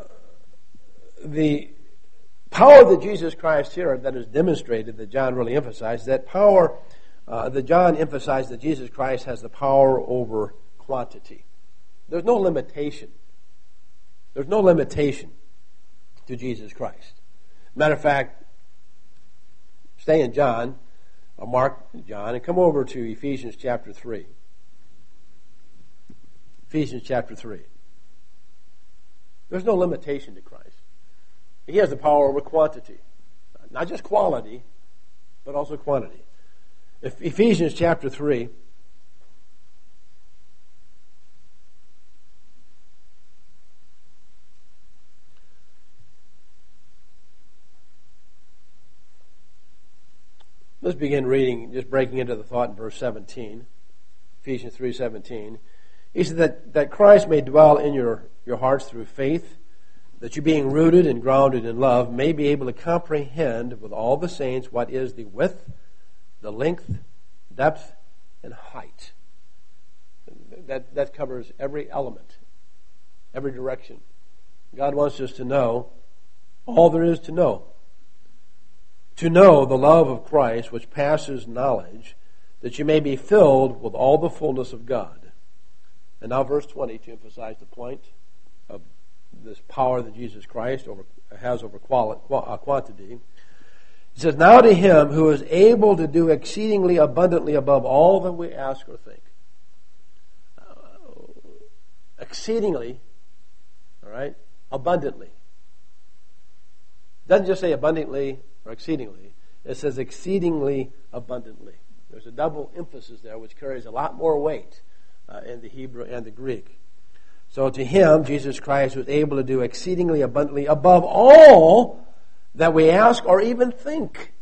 the power that Jesus Christ here that is demonstrated, that John really emphasized, that power uh, that John emphasized that Jesus Christ has the power over quantity. There's no limitation. There's no limitation to Jesus Christ. Matter of fact, stay in John, or Mark and John, and come over to Ephesians chapter three. Ephesians chapter three. There's no limitation to Christ. He has the power over quantity. Not just quality, but also quantity. If Ephesians chapter three. Let's begin reading, just breaking into the thought in verse seventeen, Ephesians three seventeen. He said that, that Christ may dwell in your, your hearts through faith, that you being rooted and grounded in love may be able to comprehend with all the saints what is the width, the length, depth, and height. That, that covers every element, every direction. God wants us to know all there is to know. To know the love of Christ which passes knowledge, that you may be filled with all the fullness of God. And now verse twenty to emphasize the point of this power that Jesus Christ over, has over quality, uh, quantity. He says, now to him who is able to do exceedingly abundantly above all that we ask or think. Uh, exceedingly, all right, abundantly. It doesn't just say abundantly or exceedingly. It says exceedingly abundantly. There's a double emphasis there which carries a lot more weight uh, in the Hebrew and the Greek. So to him, Jesus Christ was able to do exceedingly abundantly above all that we ask or even think.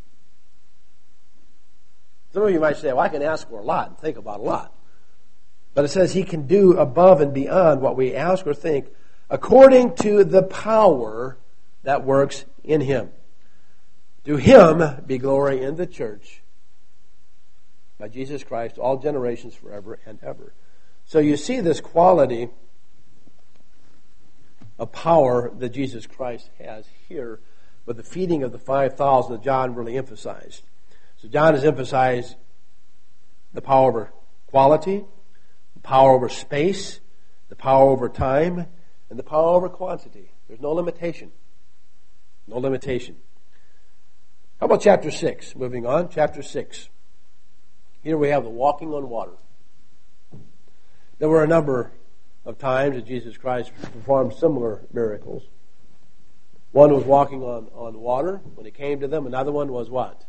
Some of you might say, well, I can ask for a lot and think about a lot. But it says he can do above and beyond what we ask or think according to the power that works in him. To him be glory in the church by Jesus Christ, all generations forever and ever. So you see this quality of power that Jesus Christ has here with the feeding of the five thousand that John really emphasized. So John has emphasized the power over quality, the power over space, the power over time, and the power over quantity. There's no limitation. No limitation. How about chapter six? Moving on, chapter six. Here we have the walking on water. There were a number of times that Jesus Christ performed similar miracles. One was walking on, on water when he came to them. Another one was what?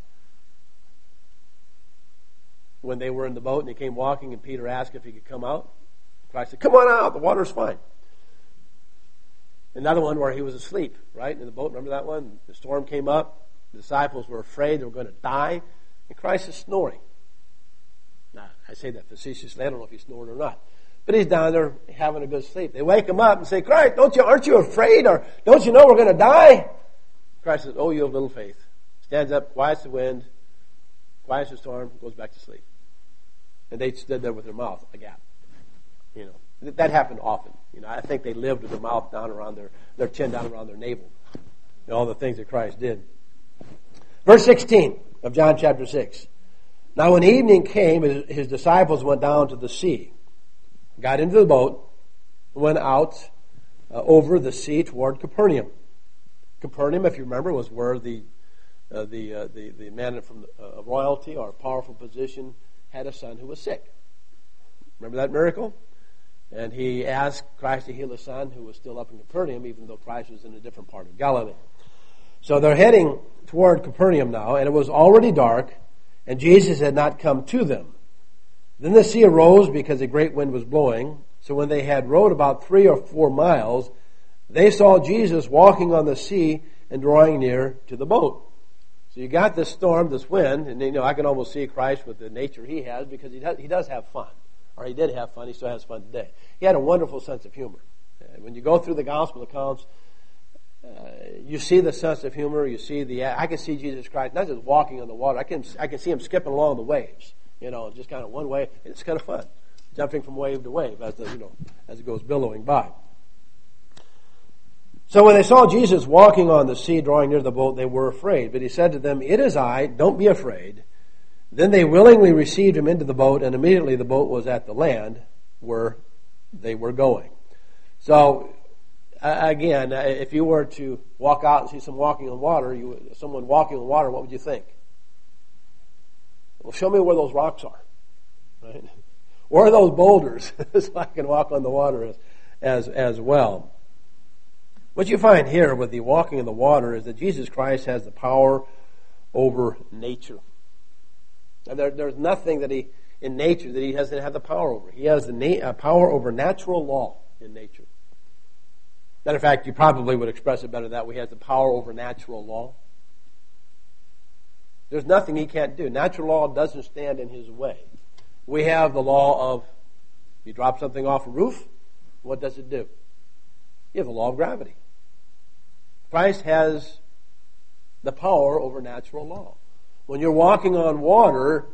When they were in the boat and he came walking and Peter asked if he could come out. Christ said, come on out, the water's fine. Another one where he was asleep, right, in the boat. Remember that one? The storm came up. The disciples were afraid they were going to die. And Christ is snoring. Now, I say that facetiously. I don't know if he's snoring or not. But he's down there having a good sleep. They wake him up and say, Christ, don't you, aren't you afraid? Or don't you know we're going to die? Christ says, oh, you have little faith. Stands up, quiets the wind, quiets the storm, goes back to sleep. And they stood there with their mouth agape. You know, that happened often. You know, I think they lived with their mouth down around their, their chin down around their navel. And all the things that Christ did. Verse sixteen of John chapter six. Now when evening came, his, his disciples went down to the sea, got into the boat, went out uh, over the sea toward Capernaum. Capernaum, if you remember, was where the uh, the, uh, the the man from the, uh, royalty or a powerful position had a son who was sick. Remember that miracle? And he asked Christ to heal his son who was still up in Capernaum, even though Christ was in a different part of Galilee. So they're heading toward Capernaum now, and it was already dark, and Jesus had not come to them. Then the sea arose because a great wind was blowing. So when they had rowed about three or four miles, they saw Jesus walking on the sea and drawing near to the boat. So you got this storm, this wind, and you know I can almost see Christ with the nature he has because he does, he does have fun. Or he did have fun, he still has fun today. He had a wonderful sense of humor. And when you go through the gospel accounts, uh, you see the sense of humor, you see the, I can see Jesus Christ, not just walking on the water, I can, I can see him skipping along the waves. You know, just kind of one way. It's kind of fun, jumping from wave to wave as the, you know, as it goes billowing by. So when they saw Jesus walking on the sea, drawing near the boat, they were afraid. But he said to them, "It is I, don't be afraid." Then they willingly received him into the boat, and immediately the boat was at the land where they were going. So uh, again, uh, if you were to walk out and see some walking on water, you, someone walking on water, what would you think? Well, show me where those rocks are, right? Where are those boulders so I can walk on the water as, as, as well? What you find here with the walking in the water is that Jesus Christ has the power over nature. And there, there's nothing that he, in nature, that he doesn't have the power over. He has the na- uh, power over natural law in nature. Matter of fact, you probably would express it better that way. He has the power over natural law. There's nothing he can't do. Natural law doesn't stand in his way. We have the law of, you drop something off a roof, what does it do? You have the law of gravity. Christ has the power over natural law. When you're walking on water,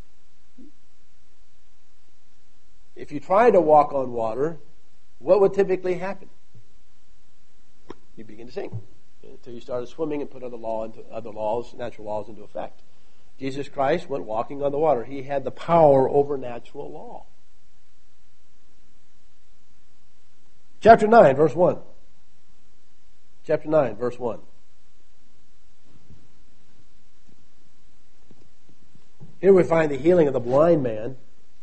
if you try to walk on water, what would typically happen? You begin to sink until you started swimming and put other law into other laws, natural laws into effect. Jesus Christ went walking on the water. He had the power over natural law. Chapter nine, verse one. Chapter nine, verse one. Here we find the healing of the blind man.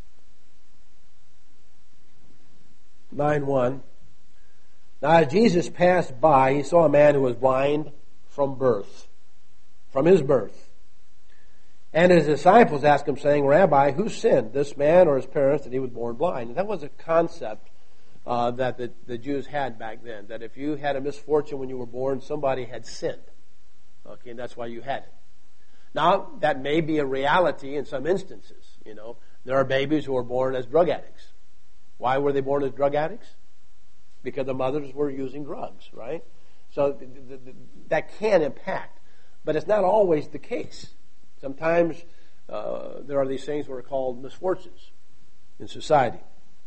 nine one. Now as Jesus passed by, he saw a man who was blind from birth, from his birth. And his disciples asked him, saying, Rabbi, who sinned, this man or his parents, that he was born blind? And that was a concept uh, that the, the Jews had back then, that if you had a misfortune when you were born, somebody had sinned. Okay, and that's why you had it. Now, that may be a reality in some instances. You know, there are babies who are born as drug addicts. Why were they born as drug addicts? Because the mothers were using drugs, right? So th- th- th- that can impact. But it's not always the case. Sometimes uh, there are these things that are called misfortunes in society.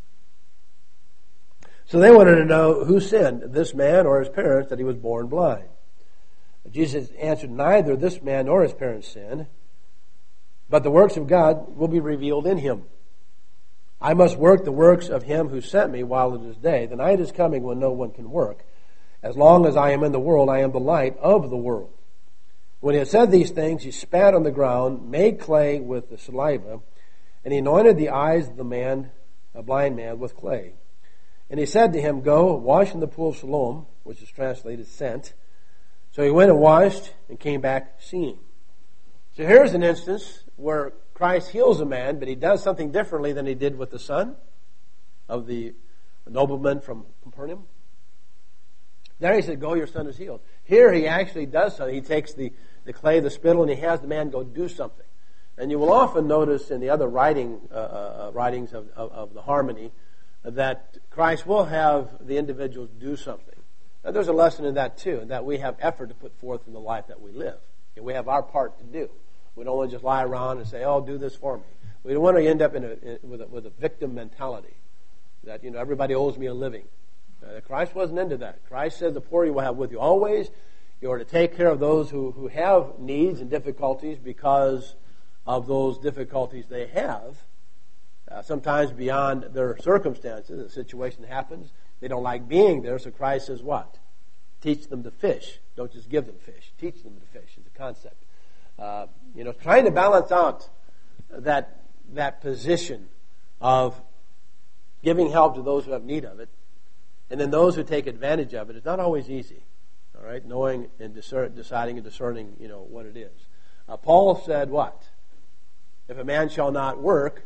So they wanted to know who sinned, this man or his parents, that he was born blind. Jesus answered, neither this man nor his parents sinned, but the works of God will be revealed in him. I must work the works of him who sent me while it is day. The night is coming when no one can work. As long as I am in the world, I am the light of the world. When he had said these things, he spat on the ground, made clay with the saliva, and he anointed the eyes of the man, a blind man, with clay. And he said to him, go, wash in the pool of Siloam, which is translated sent. So he went and washed and came back seeing. So here's an instance where Christ heals a man, but he does something differently than he did with the son of the nobleman from Capernaum. There he said, go, your son is healed. Here he actually does something. He takes the, the clay, the spittle, and he has the man go do something. And you will often notice in the other writing uh, uh, writings of, of, of the harmony that Christ will have the individuals do something. Now there's a lesson in that too, in that we have effort to put forth in the life that we live. And we have our part to do. We don't want to just lie around and say, oh, do this for me. We don't want to end up in a, in, with, a, with a victim mentality that, you know, everybody owes me a living. Uh, Christ wasn't into that. Christ said the poor you will have with you always. You are to take care of those who, who have needs and difficulties because of those difficulties they have, uh, sometimes beyond their circumstances. A situation happens. They don't like being there, so Christ says what? Teach them to fish. Don't just give them fish. Teach them to fish is the concept. Uh, you know, trying to balance out that that position of giving help to those who have need of it, and then those who take advantage of it is not always easy. All right, knowing and discern, deciding and discerning, you know, what it is. Uh, Paul said what? If a man shall not work,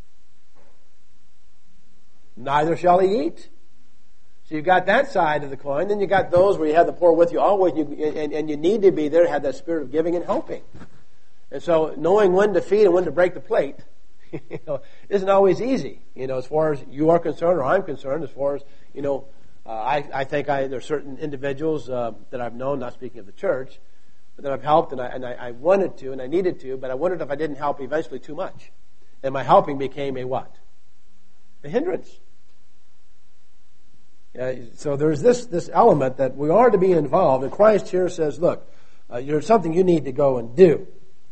neither shall he eat. So you've got that side of the coin. Then you got those where you have the poor with you always, and you, and, and you need to be there to have that spirit of giving and helping. And so knowing when to feed and when to break the plate, you know, isn't always easy. You know, as far as you are concerned, or I'm concerned, as far as, you know, uh, I, I think I, there are certain individuals uh, that I've known, not speaking of the church, but that I've helped, and I, and I, I wanted to, and I needed to, but I wondered if I didn't help eventually too much. And my helping became a what? A hindrance. Uh, so there's this this element that we are to be involved, and Christ here says, look, uh, there's something you need to go and do.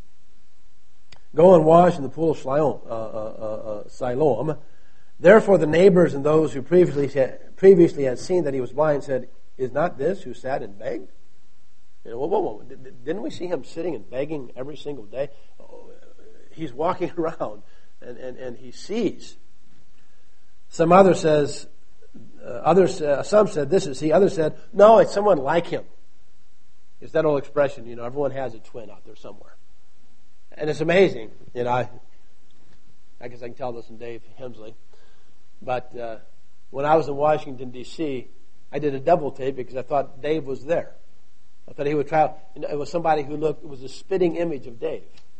Go and wash in the pool of Siloam. Uh, uh, uh, Siloam. Therefore the neighbors and those who previously had, previously had seen that he was blind said, is not this who sat and begged? You know, whoa, whoa, whoa. Didn't we see him sitting and begging every single day? Oh, he's walking around, and, and, and he sees. Some other says, Uh, others, uh, some said, this is he. Others said, no, it's someone like him. It's that old expression, you know, everyone has a twin out there somewhere. And it's amazing. You know, I, I guess I can tell this from Dave Hemsley. But uh, when I was in Washington, D C, I did a double tape because I thought Dave was there. I thought he would try. You know, it was somebody who looked, it was a spitting image of Dave.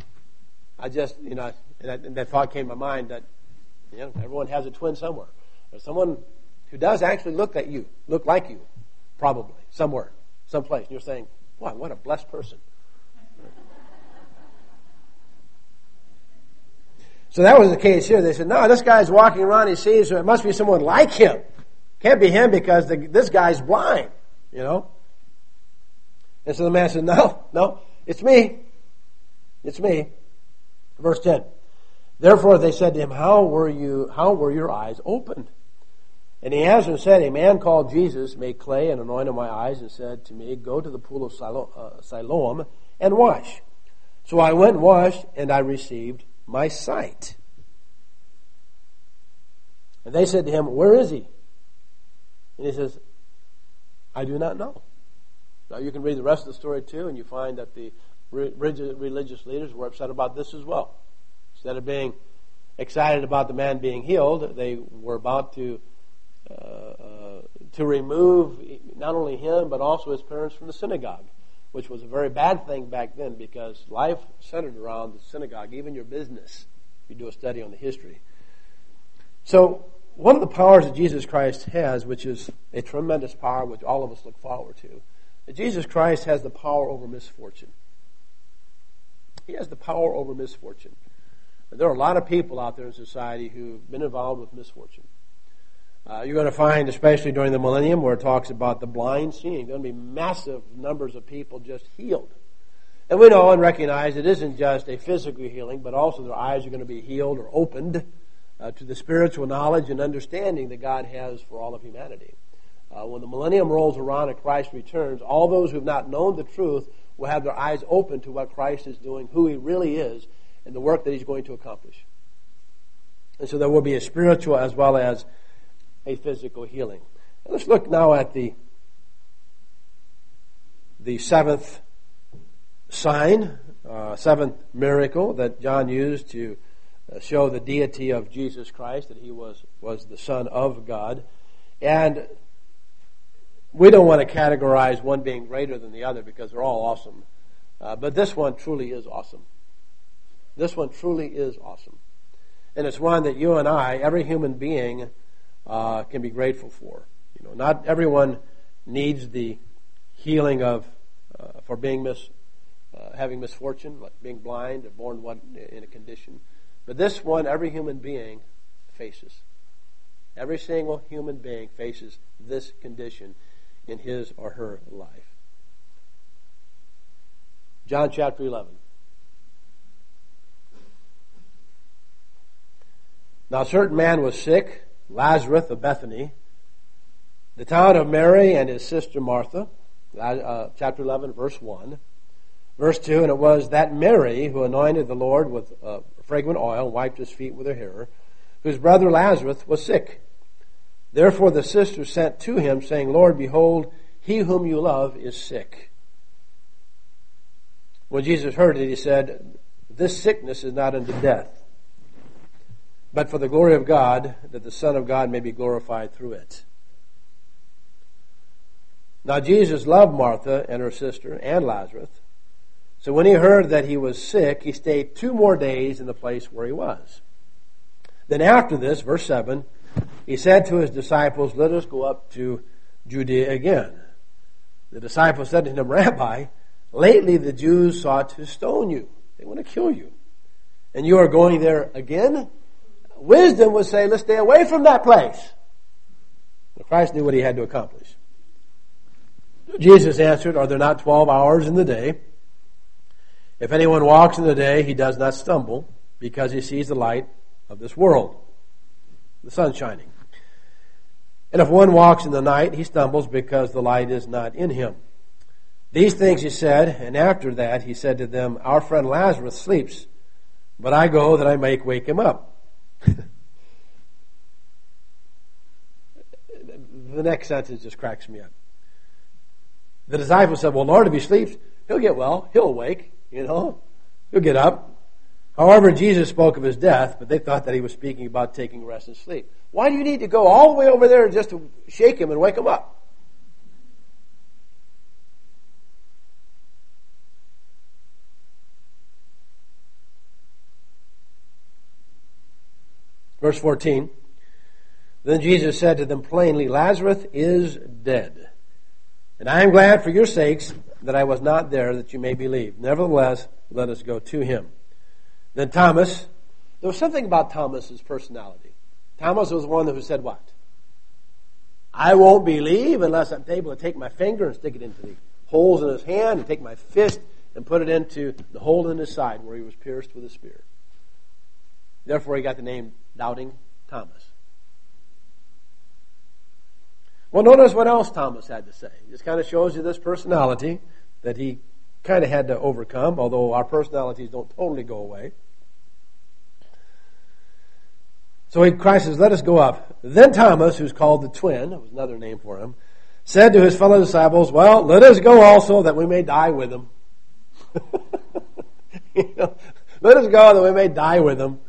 I just, you know, and that, and that thought came to my mind that, you know, everyone has a twin somewhere. There's someone who does actually look at you, look like you, probably, somewhere, someplace. And you're saying, wow, what a blessed person. So that was the case here. They said, no, this guy's walking around, he sees, so it must be someone like him. Can't be him because the, this guy's blind, you know. And so the man said, no, no, it's me. It's me. Verse ten. Therefore they said to him, how were you, how were your eyes opened? And he answered and said, a man called Jesus made clay and anointed my eyes and said to me, go to the pool of Siloam, uh, Siloam and wash. So I went and washed, and I received my sight. And they said to him, where is he? And he says, I do not know. Now you can read the rest of the story too, and you find that the religious leaders were upset about this as well. Instead of being excited about the man being healed, they were about to uh, uh, to remove not only him but also his parents from the synagogue, which was a very bad thing back then because life centered around the synagogue, even your business. You do a study on the history. So one of the powers that Jesus Christ has, which is a tremendous power which all of us look forward to, that Jesus Christ has the power over misfortune. He has the power over misfortune. And there are a lot of people out there in society who've been involved with misfortune. Uh, you're going to find, especially during the millennium, where it talks about the blind seeing, going to be massive numbers of people just healed. And we know and recognize it isn't just a physical healing, but also their eyes are going to be healed or opened uh, to the spiritual knowledge and understanding that God has for all of humanity. Uh, when the millennium rolls around and Christ returns, all those who have not known the truth will have their eyes open to what Christ is doing, who He really is, and the work that He's going to accomplish. And so there will be a spiritual as well as a physical healing. And let's look now at the the seventh sign, uh, seventh miracle that John used to uh, show the deity of Jesus Christ, that He was, was the Son of God. And we don't want to categorize one being greater than the other because they're all awesome. Uh, but this one truly is awesome. This one truly is awesome. And it's one that you and I, every human being, uh, can be grateful for. You know, not everyone needs the healing of uh, for being mis, uh, having misfortune, like being blind or born one in a condition. But this one, every human being faces. Every single human being faces this condition in his or her life. John chapter eleven. Now a certain man was sick, Lazarus of Bethany, the town of Mary and his sister Martha. Uh, chapter eleven, verse one. Verse two, and it was that Mary who anointed the Lord with uh, fragrant oil and wiped his feet with her hair, whose brother Lazarus was sick. Therefore the sisters sent to him, saying, Lord, behold, he whom you love is sick. When Jesus heard it, he said, this sickness is not unto death, but for the glory of God, that the Son of God may be glorified through it. Now Jesus loved Martha and her sister and Lazarus. So when he heard that he was sick, he stayed two more days in the place where he was. Then after this, verse seven, he said to his disciples, let us go up to Judea again. The disciples said to him, Rabbi, lately the Jews sought to stone you. They want to kill you. And you are going there again? Wisdom would say, let's stay away from that place. But Christ knew what he had to accomplish. Jesus answered, are there not twelve hours in the day? If anyone walks in the day, he does not stumble, because he sees the light of this world, the sun shining. And if one walks in the night, he stumbles because the light is not in him. These things he said, and after that he said to them, our friend Lazarus sleeps, but I go that I may wake him up. The next sentence just cracks me up. The disciples said, well, Lord, if he sleeps, he'll get well, he'll awake, you know, he'll get up. However, Jesus spoke of his death, but they thought that he was speaking about taking rest and sleep. Why do you need to go all the way over there just to shake him and wake him up? Verse fourteen. Then Jesus said to them plainly, Lazarus is dead. And I am glad for your sakes that I was not there, that you may believe. Nevertheless, let us go to him. Then Thomas, there was something about Thomas's personality. Thomas was one who said what? I won't believe unless I'm able to take my finger and stick it into the holes in his hand and take my fist and put it into the hole in his side where he was pierced with a spear. Therefore, he got the name Doubting Thomas. Well, notice what else Thomas had to say. This kind of shows you this personality that he kind of had to overcome, although our personalities don't totally go away. So he, Christ says, let us go up. Then Thomas, who's called the twin, that was another name for him, said to his fellow disciples, well, let us go also that we may die with him. You know, let us go that we may die with him.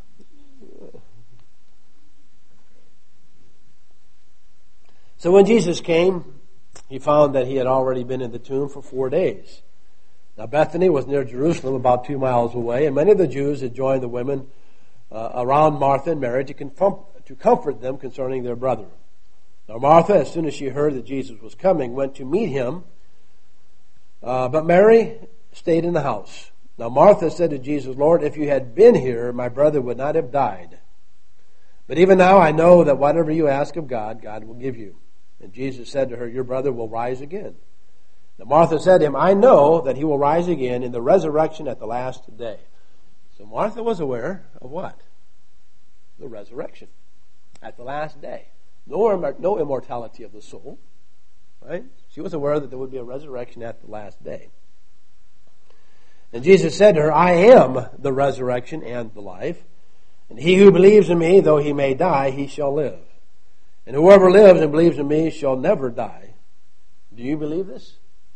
So when Jesus came, he found that he had already been in the tomb for four days. Now Bethany was near Jerusalem, about two miles away, and many of the Jews had joined the women uh, around Martha and Mary to, confirm, to comfort them concerning their brother. Now Martha, as soon as she heard that Jesus was coming, went to meet him, uh, but Mary stayed in the house. Now Martha said to Jesus, Lord, if you had been here, my brother would not have died. But even now I know that whatever you ask of God, God will give you. And Jesus said to her, your brother will rise again. Now Martha said to him, I know that he will rise again in the resurrection at the last day. So Martha was aware of what? The resurrection at the last day. No, no immortality of the soul. Right? She was aware that there would be a resurrection at the last day. And Jesus said to her, I am the resurrection and the life. And he who believes in me, though he may die, he shall live. And whoever lives and believes in me shall never die. Do you believe this?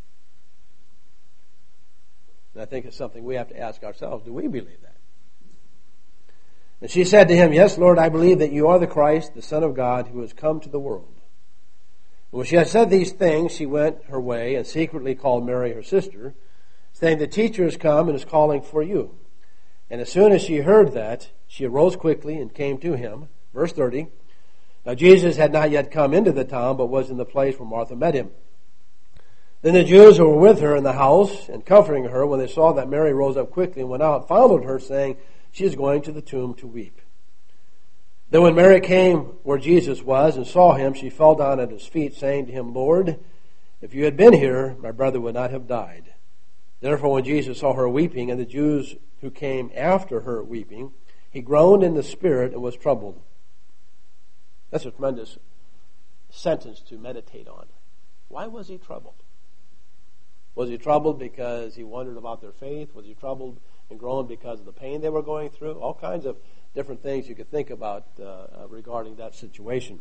And I think it's something we have to ask ourselves. Do we believe that? And she said to him, yes, Lord, I believe that you are the Christ, the Son of God, who has come to the world. And when she had said these things, she went her way and secretly called Mary, her sister, saying, the teacher has come and is calling for you. And as soon as she heard that, she arose quickly and came to him. Verse thirty. Now Jesus had not yet come into the town, but was in the place where Martha met him. Then the Jews who were with her in the house and comforting her, when they saw that Mary rose up quickly and went out, followed her, saying, she is going to the tomb to weep. Then when Mary came where Jesus was and saw him, she fell down at his feet, saying to him, Lord, if you had been here, my brother would not have died. Therefore when Jesus saw her weeping, and the Jews who came after her weeping, he groaned in the spirit and was troubled. That's a tremendous sentence to meditate on. Why was he troubled? Was he troubled because he wondered about their faith? Was he troubled and groaned because of the pain they were going through? All kinds of different things you could think about uh, regarding that situation.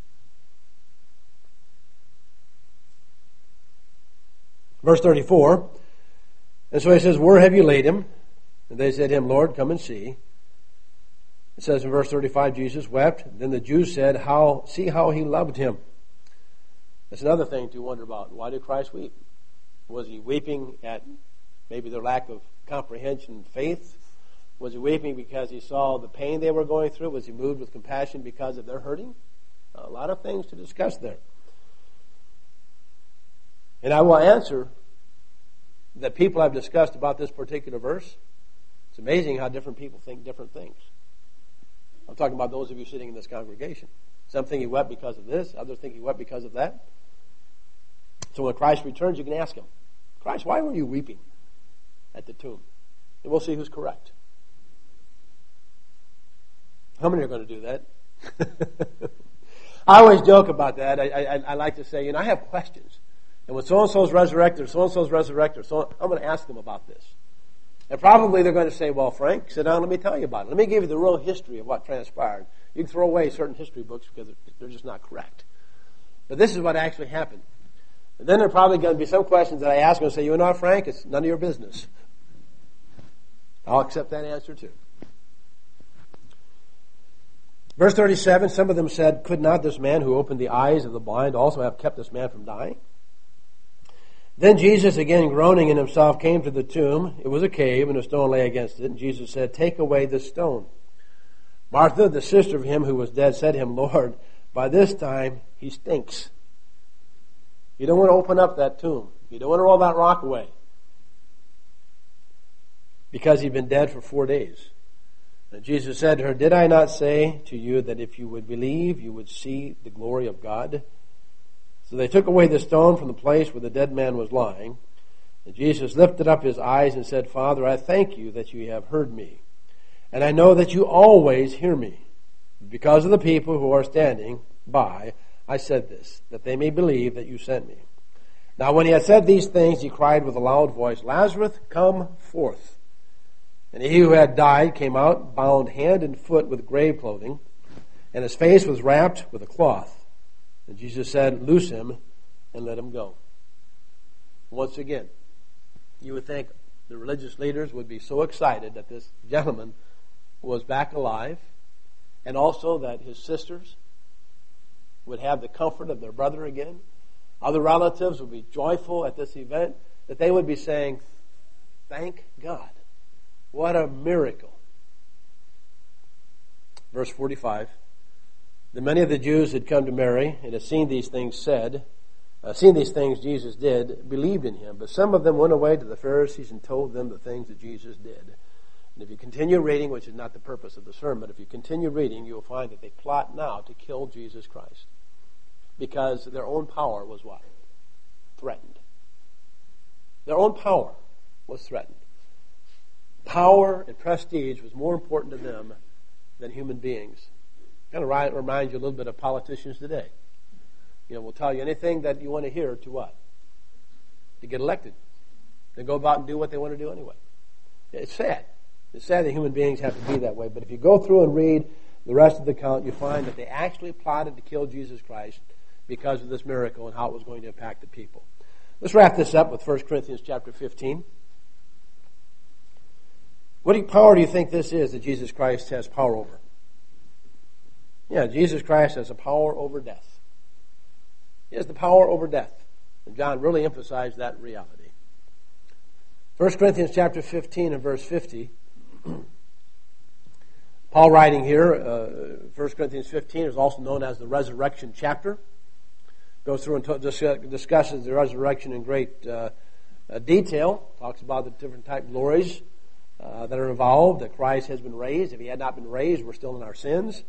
Verse thirty-four. And so he says, where have you laid him? And they said to him, Lord, come and see. It says in verse thirty-five, Jesus wept. Then the Jews said, "How see how he loved him." That's another thing to wonder about. Why did Christ weep? Was he weeping at maybe their lack of comprehension and faith? Was he weeping because he saw the pain they were going through? Was he moved with compassion because of their hurting? A lot of things to discuss there. And I will answer that people have discussed about this particular verse. It's amazing how different people think different things. I'm talking about those of you sitting in this congregation. Some think he wept because of this. Others think he wept because of that. So when Christ returns, you can ask him, Christ, why were you weeping at the tomb? And we'll see who's correct. How many are going to do that? I always joke about that. I, I, I like to say, you know, I have questions. And when so-and-so's resurrected, so-and-so's resurrected, so I'm going to ask them about this. And probably they're going to say, well, Frank, sit down, let me tell you about it. Let me give you the real history of what transpired. You can throw away certain history books because they're just not correct. But this is what actually happened. And then there are probably going to be some questions that I ask and say, you know what, Frank, it's none of your business. I'll accept that answer too. Verse thirty-seven, some of them said, could not this man who opened the eyes of the blind also have kept this man from dying? Then Jesus, again groaning in himself, came to the tomb. It was a cave, and a stone lay against it. And Jesus said, take away this stone. Martha, the sister of him who was dead, said to him, Lord, by this time he stinks. You don't want to open up that tomb. You don't want to roll that rock away. Because he'd been dead for four days. And Jesus said to her, did I not say to you that if you would believe, you would see the glory of God? So they took away the stone from the place where the dead man was lying. And Jesus lifted up his eyes and said, Father, I thank you that you have heard me. And I know that you always hear me. Because of the people who are standing by, I said this, that they may believe that you sent me. Now when he had said these things, he cried with a loud voice, Lazarus, come forth. And he who had died came out, bound hand and foot with grave clothing, and his face was wrapped with a cloth. And Jesus said, loose him and let him go. Once again, you would think the religious leaders would be so excited that this gentleman was back alive, and also that his sisters would have the comfort of their brother again. Other relatives would be joyful at this event, that they would be saying, thank God. What a miracle. Verse forty-five. The many of the Jews had come to Mary and had seen these things said, uh, seen these things Jesus did, believed in him. But some of them went away to the Pharisees and told them the things that Jesus did. And if you continue reading, which is not the purpose of the sermon, but if you continue reading, you will find that they plot now to kill Jesus Christ. Because their own power was what? Threatened. Their own power was threatened. Power and prestige was more important to them than human beings. Kind of reminds you a little bit of politicians today. You know, we'll tell you anything that you want to hear to what? To get elected. They go about and do what they want to do anyway. It's sad. It's sad that human beings have to be that way. But if you go through and read the rest of the account, you find that they actually plotted to kill Jesus Christ because of this miracle and how it was going to impact the people. Let's wrap this up with First Corinthians chapter fifteen. What power do you think this is that Jesus Christ has power over? Yeah, Jesus Christ has a power over death. He has the power over death. And John really emphasized that reality. First Corinthians chapter fifteen and verse fifty. Paul writing here, uh, First Corinthians fifteen is also known as the resurrection chapter. Goes through and t- discusses the resurrection in great uh, uh, detail. Talks about the different type of glories uh, that are involved, that Christ has been raised. If he had not been raised, we're still in our sins.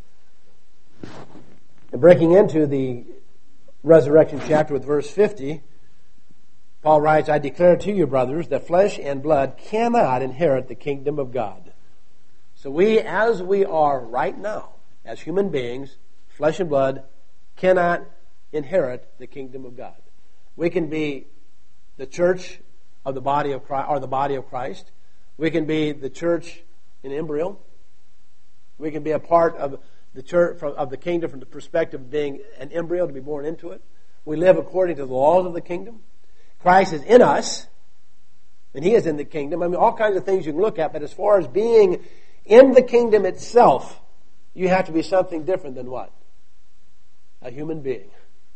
And breaking into the resurrection chapter with verse fifty, Paul writes, I declare to you, brothers, that flesh and blood cannot inherit the kingdom of God. So we, as we are right now, as human beings, flesh and blood cannot inherit the kingdom of God. We can be the church of the body of Christ, or the body of Christ. We can be the church in embryo. We can be a part of the church from, of the kingdom from the perspective of being an embryo to be born into it. We live according to the laws of the kingdom. Christ is in us, and he is in the kingdom. I mean, all kinds of things you can look at, but as far as being in the kingdom itself, you have to be something different than what? A human being.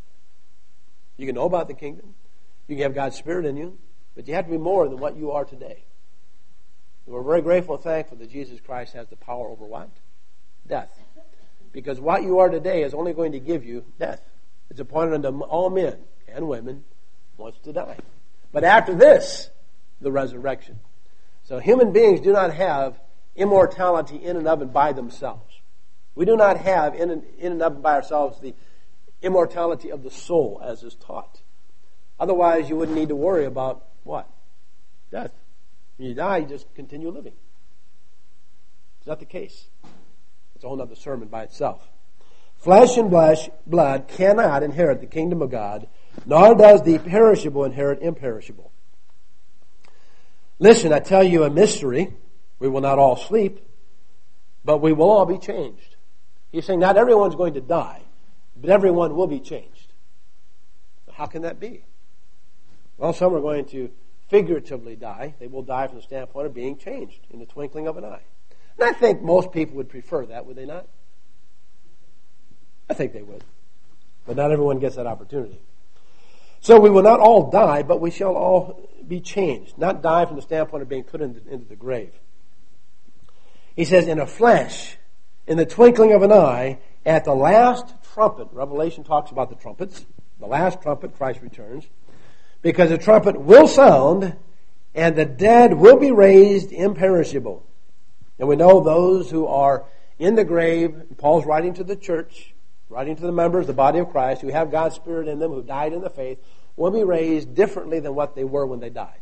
You can know about the kingdom. You can have God's Spirit in you, but you have to be more than what you are today. And we're very grateful and thankful that Jesus Christ has the power over what? Death. Because what you are today is only going to give you death. It's appointed unto all men and women once to die. But after this, the resurrection. So human beings do not have immortality in and of and by themselves. We do not have in and, in and of and by ourselves the immortality of the soul as is taught. Otherwise, you wouldn't need to worry about what? Death. When you die, you just continue living. It's not the case. It's a whole other sermon by itself. Flesh and blood cannot inherit the kingdom of God, nor does the perishable inherit imperishable. Listen, I tell you a mystery. We will not all sleep, but we will all be changed. He's saying not everyone's going to die, but everyone will be changed. How can that be? Well, some are going to figuratively die. They will die from the standpoint of being changed in the twinkling of an eye. And I think most people would prefer that, would they not? I think they would. But not everyone gets that opportunity. So we will not all die, but we shall all be changed. Not die from the standpoint of being put into, into the grave. He says, in a flash, in the twinkling of an eye, at the last trumpet. Revelation talks about the trumpets. The last trumpet, Christ returns. Because the trumpet will sound, and the dead will be raised imperishable. And we know those who are in the grave, Paul's writing to the church, writing to the members, the body of Christ, who have God's Spirit in them, who died in the faith, will be raised differently than what they were when they died.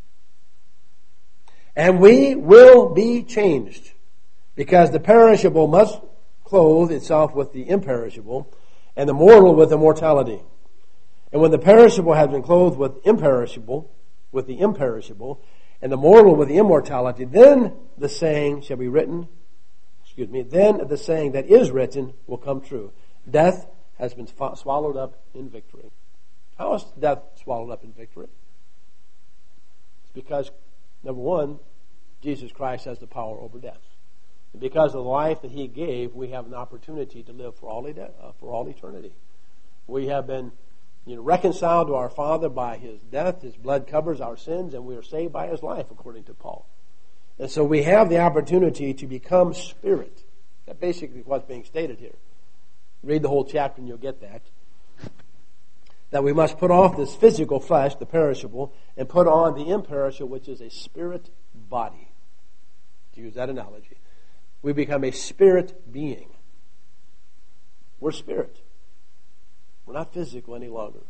And we will be changed, because the perishable must clothe itself with the imperishable, and the mortal with immortality. And when the perishable has been clothed with imperishable, with the imperishable, and the mortal with the immortality, then the saying shall be written, excuse me, then the saying that is written will come true. Death has been swallowed up in victory. How is death swallowed up in victory? It's because, number one, Jesus Christ has the power over death. And because of the life that He gave, we have an opportunity to live for all, uh, for all eternity. We have been you know, reconciled to our Father by His death. His blood covers our sins, and we are saved by His life, according to Paul. And so we have the opportunity to become spirit. That's basically what's being stated here. Read the whole chapter and you'll get that. That we must put off this physical flesh, the perishable, and put on the imperishable, which is a spirit body. To use that analogy. We become a spirit being. We're spirit. We're not physical any longer.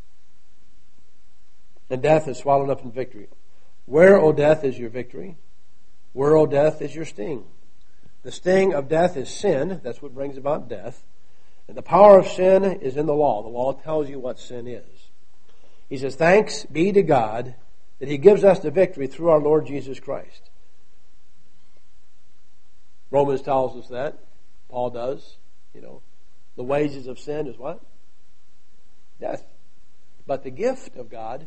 And death is swallowed up in victory. Where, O death, is your victory? Where, O death, is your sting? The sting of death is sin. That's what brings about death. And the power of sin is in the law. The law tells you what sin is. He says, thanks be to God that He gives us the victory through our Lord Jesus Christ. Romans tells us that. Paul does. You know, the wages of sin is what? Death. But the gift of God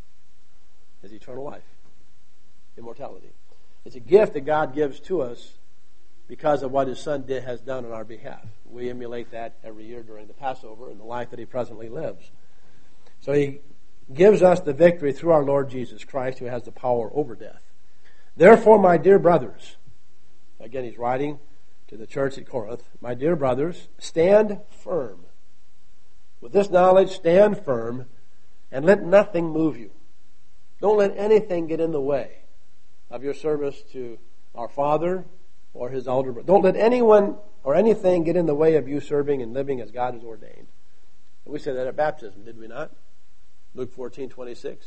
is eternal life. Immortality. It's a gift that God gives to us because of what His Son did, has done on our behalf. We emulate that every year during the Passover in the life that He presently lives. So He gives us the victory through our Lord Jesus Christ, who has the power over death. Therefore, my dear brothers, again He's writing to the church at Corinth, my dear brothers, stand firm. With this knowledge, stand firm, and let nothing move you. Don't let anything get in the way of your service to our Father or His elder brother. Don't let anyone or anything get in the way of you serving and living as God has ordained. And we said that at baptism, did we not? Luke fourteen twenty-six.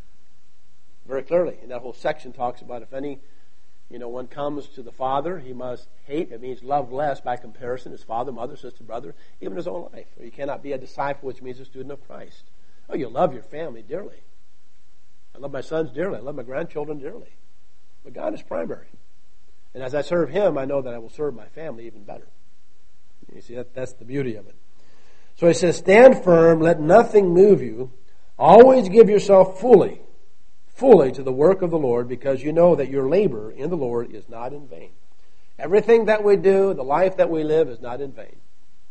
Very clearly. And that whole section talks about if any, you know, one comes to the Father, he must hate, it means love less by comparison, his father, mother, sister, brother, even his own life. Or you cannot be a disciple, which means a student of Christ. Oh, you love your family dearly. I love my sons dearly. I love my grandchildren dearly. But God is primary. And as I serve Him, I know that I will serve my family even better. You see, that, that's the beauty of it. So He says, stand firm, let nothing move you. Always give yourself fully, fully to the work of the Lord, because you know that your labor in the Lord is not in vain. Everything that we do, the life that we live, is not in vain.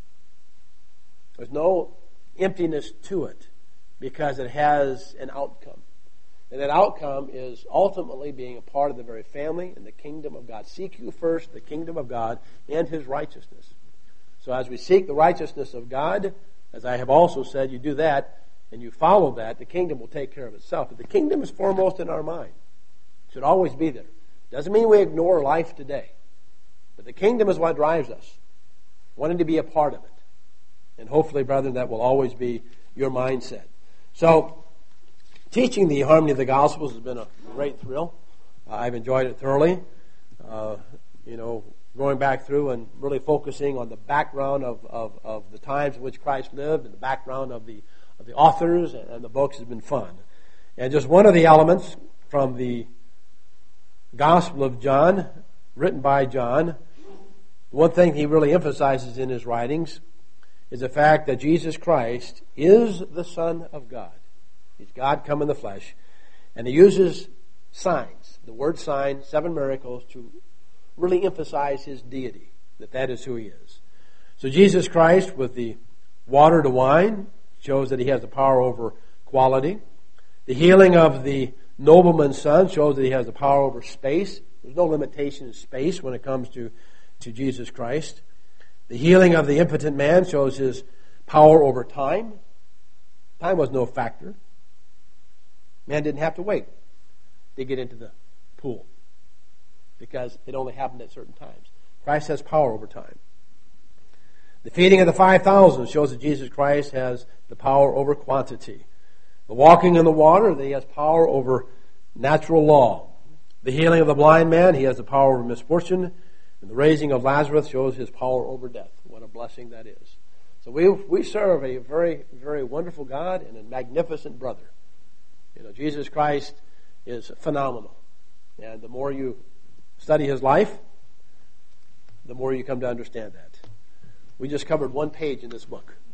There's no emptiness to it, because it has an outcome. And that outcome is ultimately being a part of the very family and the kingdom of God. Seek you first the kingdom of God and His righteousness. So as we seek the righteousness of God, as I have also said, you do that and you follow that, the kingdom will take care of itself. But the kingdom is foremost in our mind. It should always be there. Doesn't mean we ignore life today. But the kingdom is what drives us, wanting to be a part of it. And hopefully, brethren, that will always be your mindset. So, teaching the harmony of the Gospels has been a great thrill. Uh, I've enjoyed it thoroughly. Uh, you know, going back through and really focusing on the background of, of, of the times in which Christ lived and the background of the of the authors and, and the books has been fun. And just one of the elements from the Gospel of John, written by John, one thing he really emphasizes in his writings is the fact that Jesus Christ is the Son of God. He's God come in the flesh. And he uses signs, the word sign, seven miracles, to really emphasize His deity, that that is who He is. So Jesus Christ, with the water to wine, shows that He has the power over quality. The healing of the nobleman's son shows that He has the power over space. There's no limitation in space when it comes to to Jesus Christ. The healing of the impotent man shows his power over time. Time was no factor. Man didn't have to wait to get into the pool because it only happened at certain times. Christ has power over time. The feeding of the five thousand shows that Jesus Christ has the power over quantity. The walking in the water, that he has power over natural law. The healing of the blind man, he has the power over misfortune. And the raising of Lazarus shows his power over death. What a blessing that is. So we we serve a very, very wonderful God and a magnificent brother. You know, Jesus Christ is phenomenal. And the more you study his life, the more you come to understand that. We just covered one page in this book.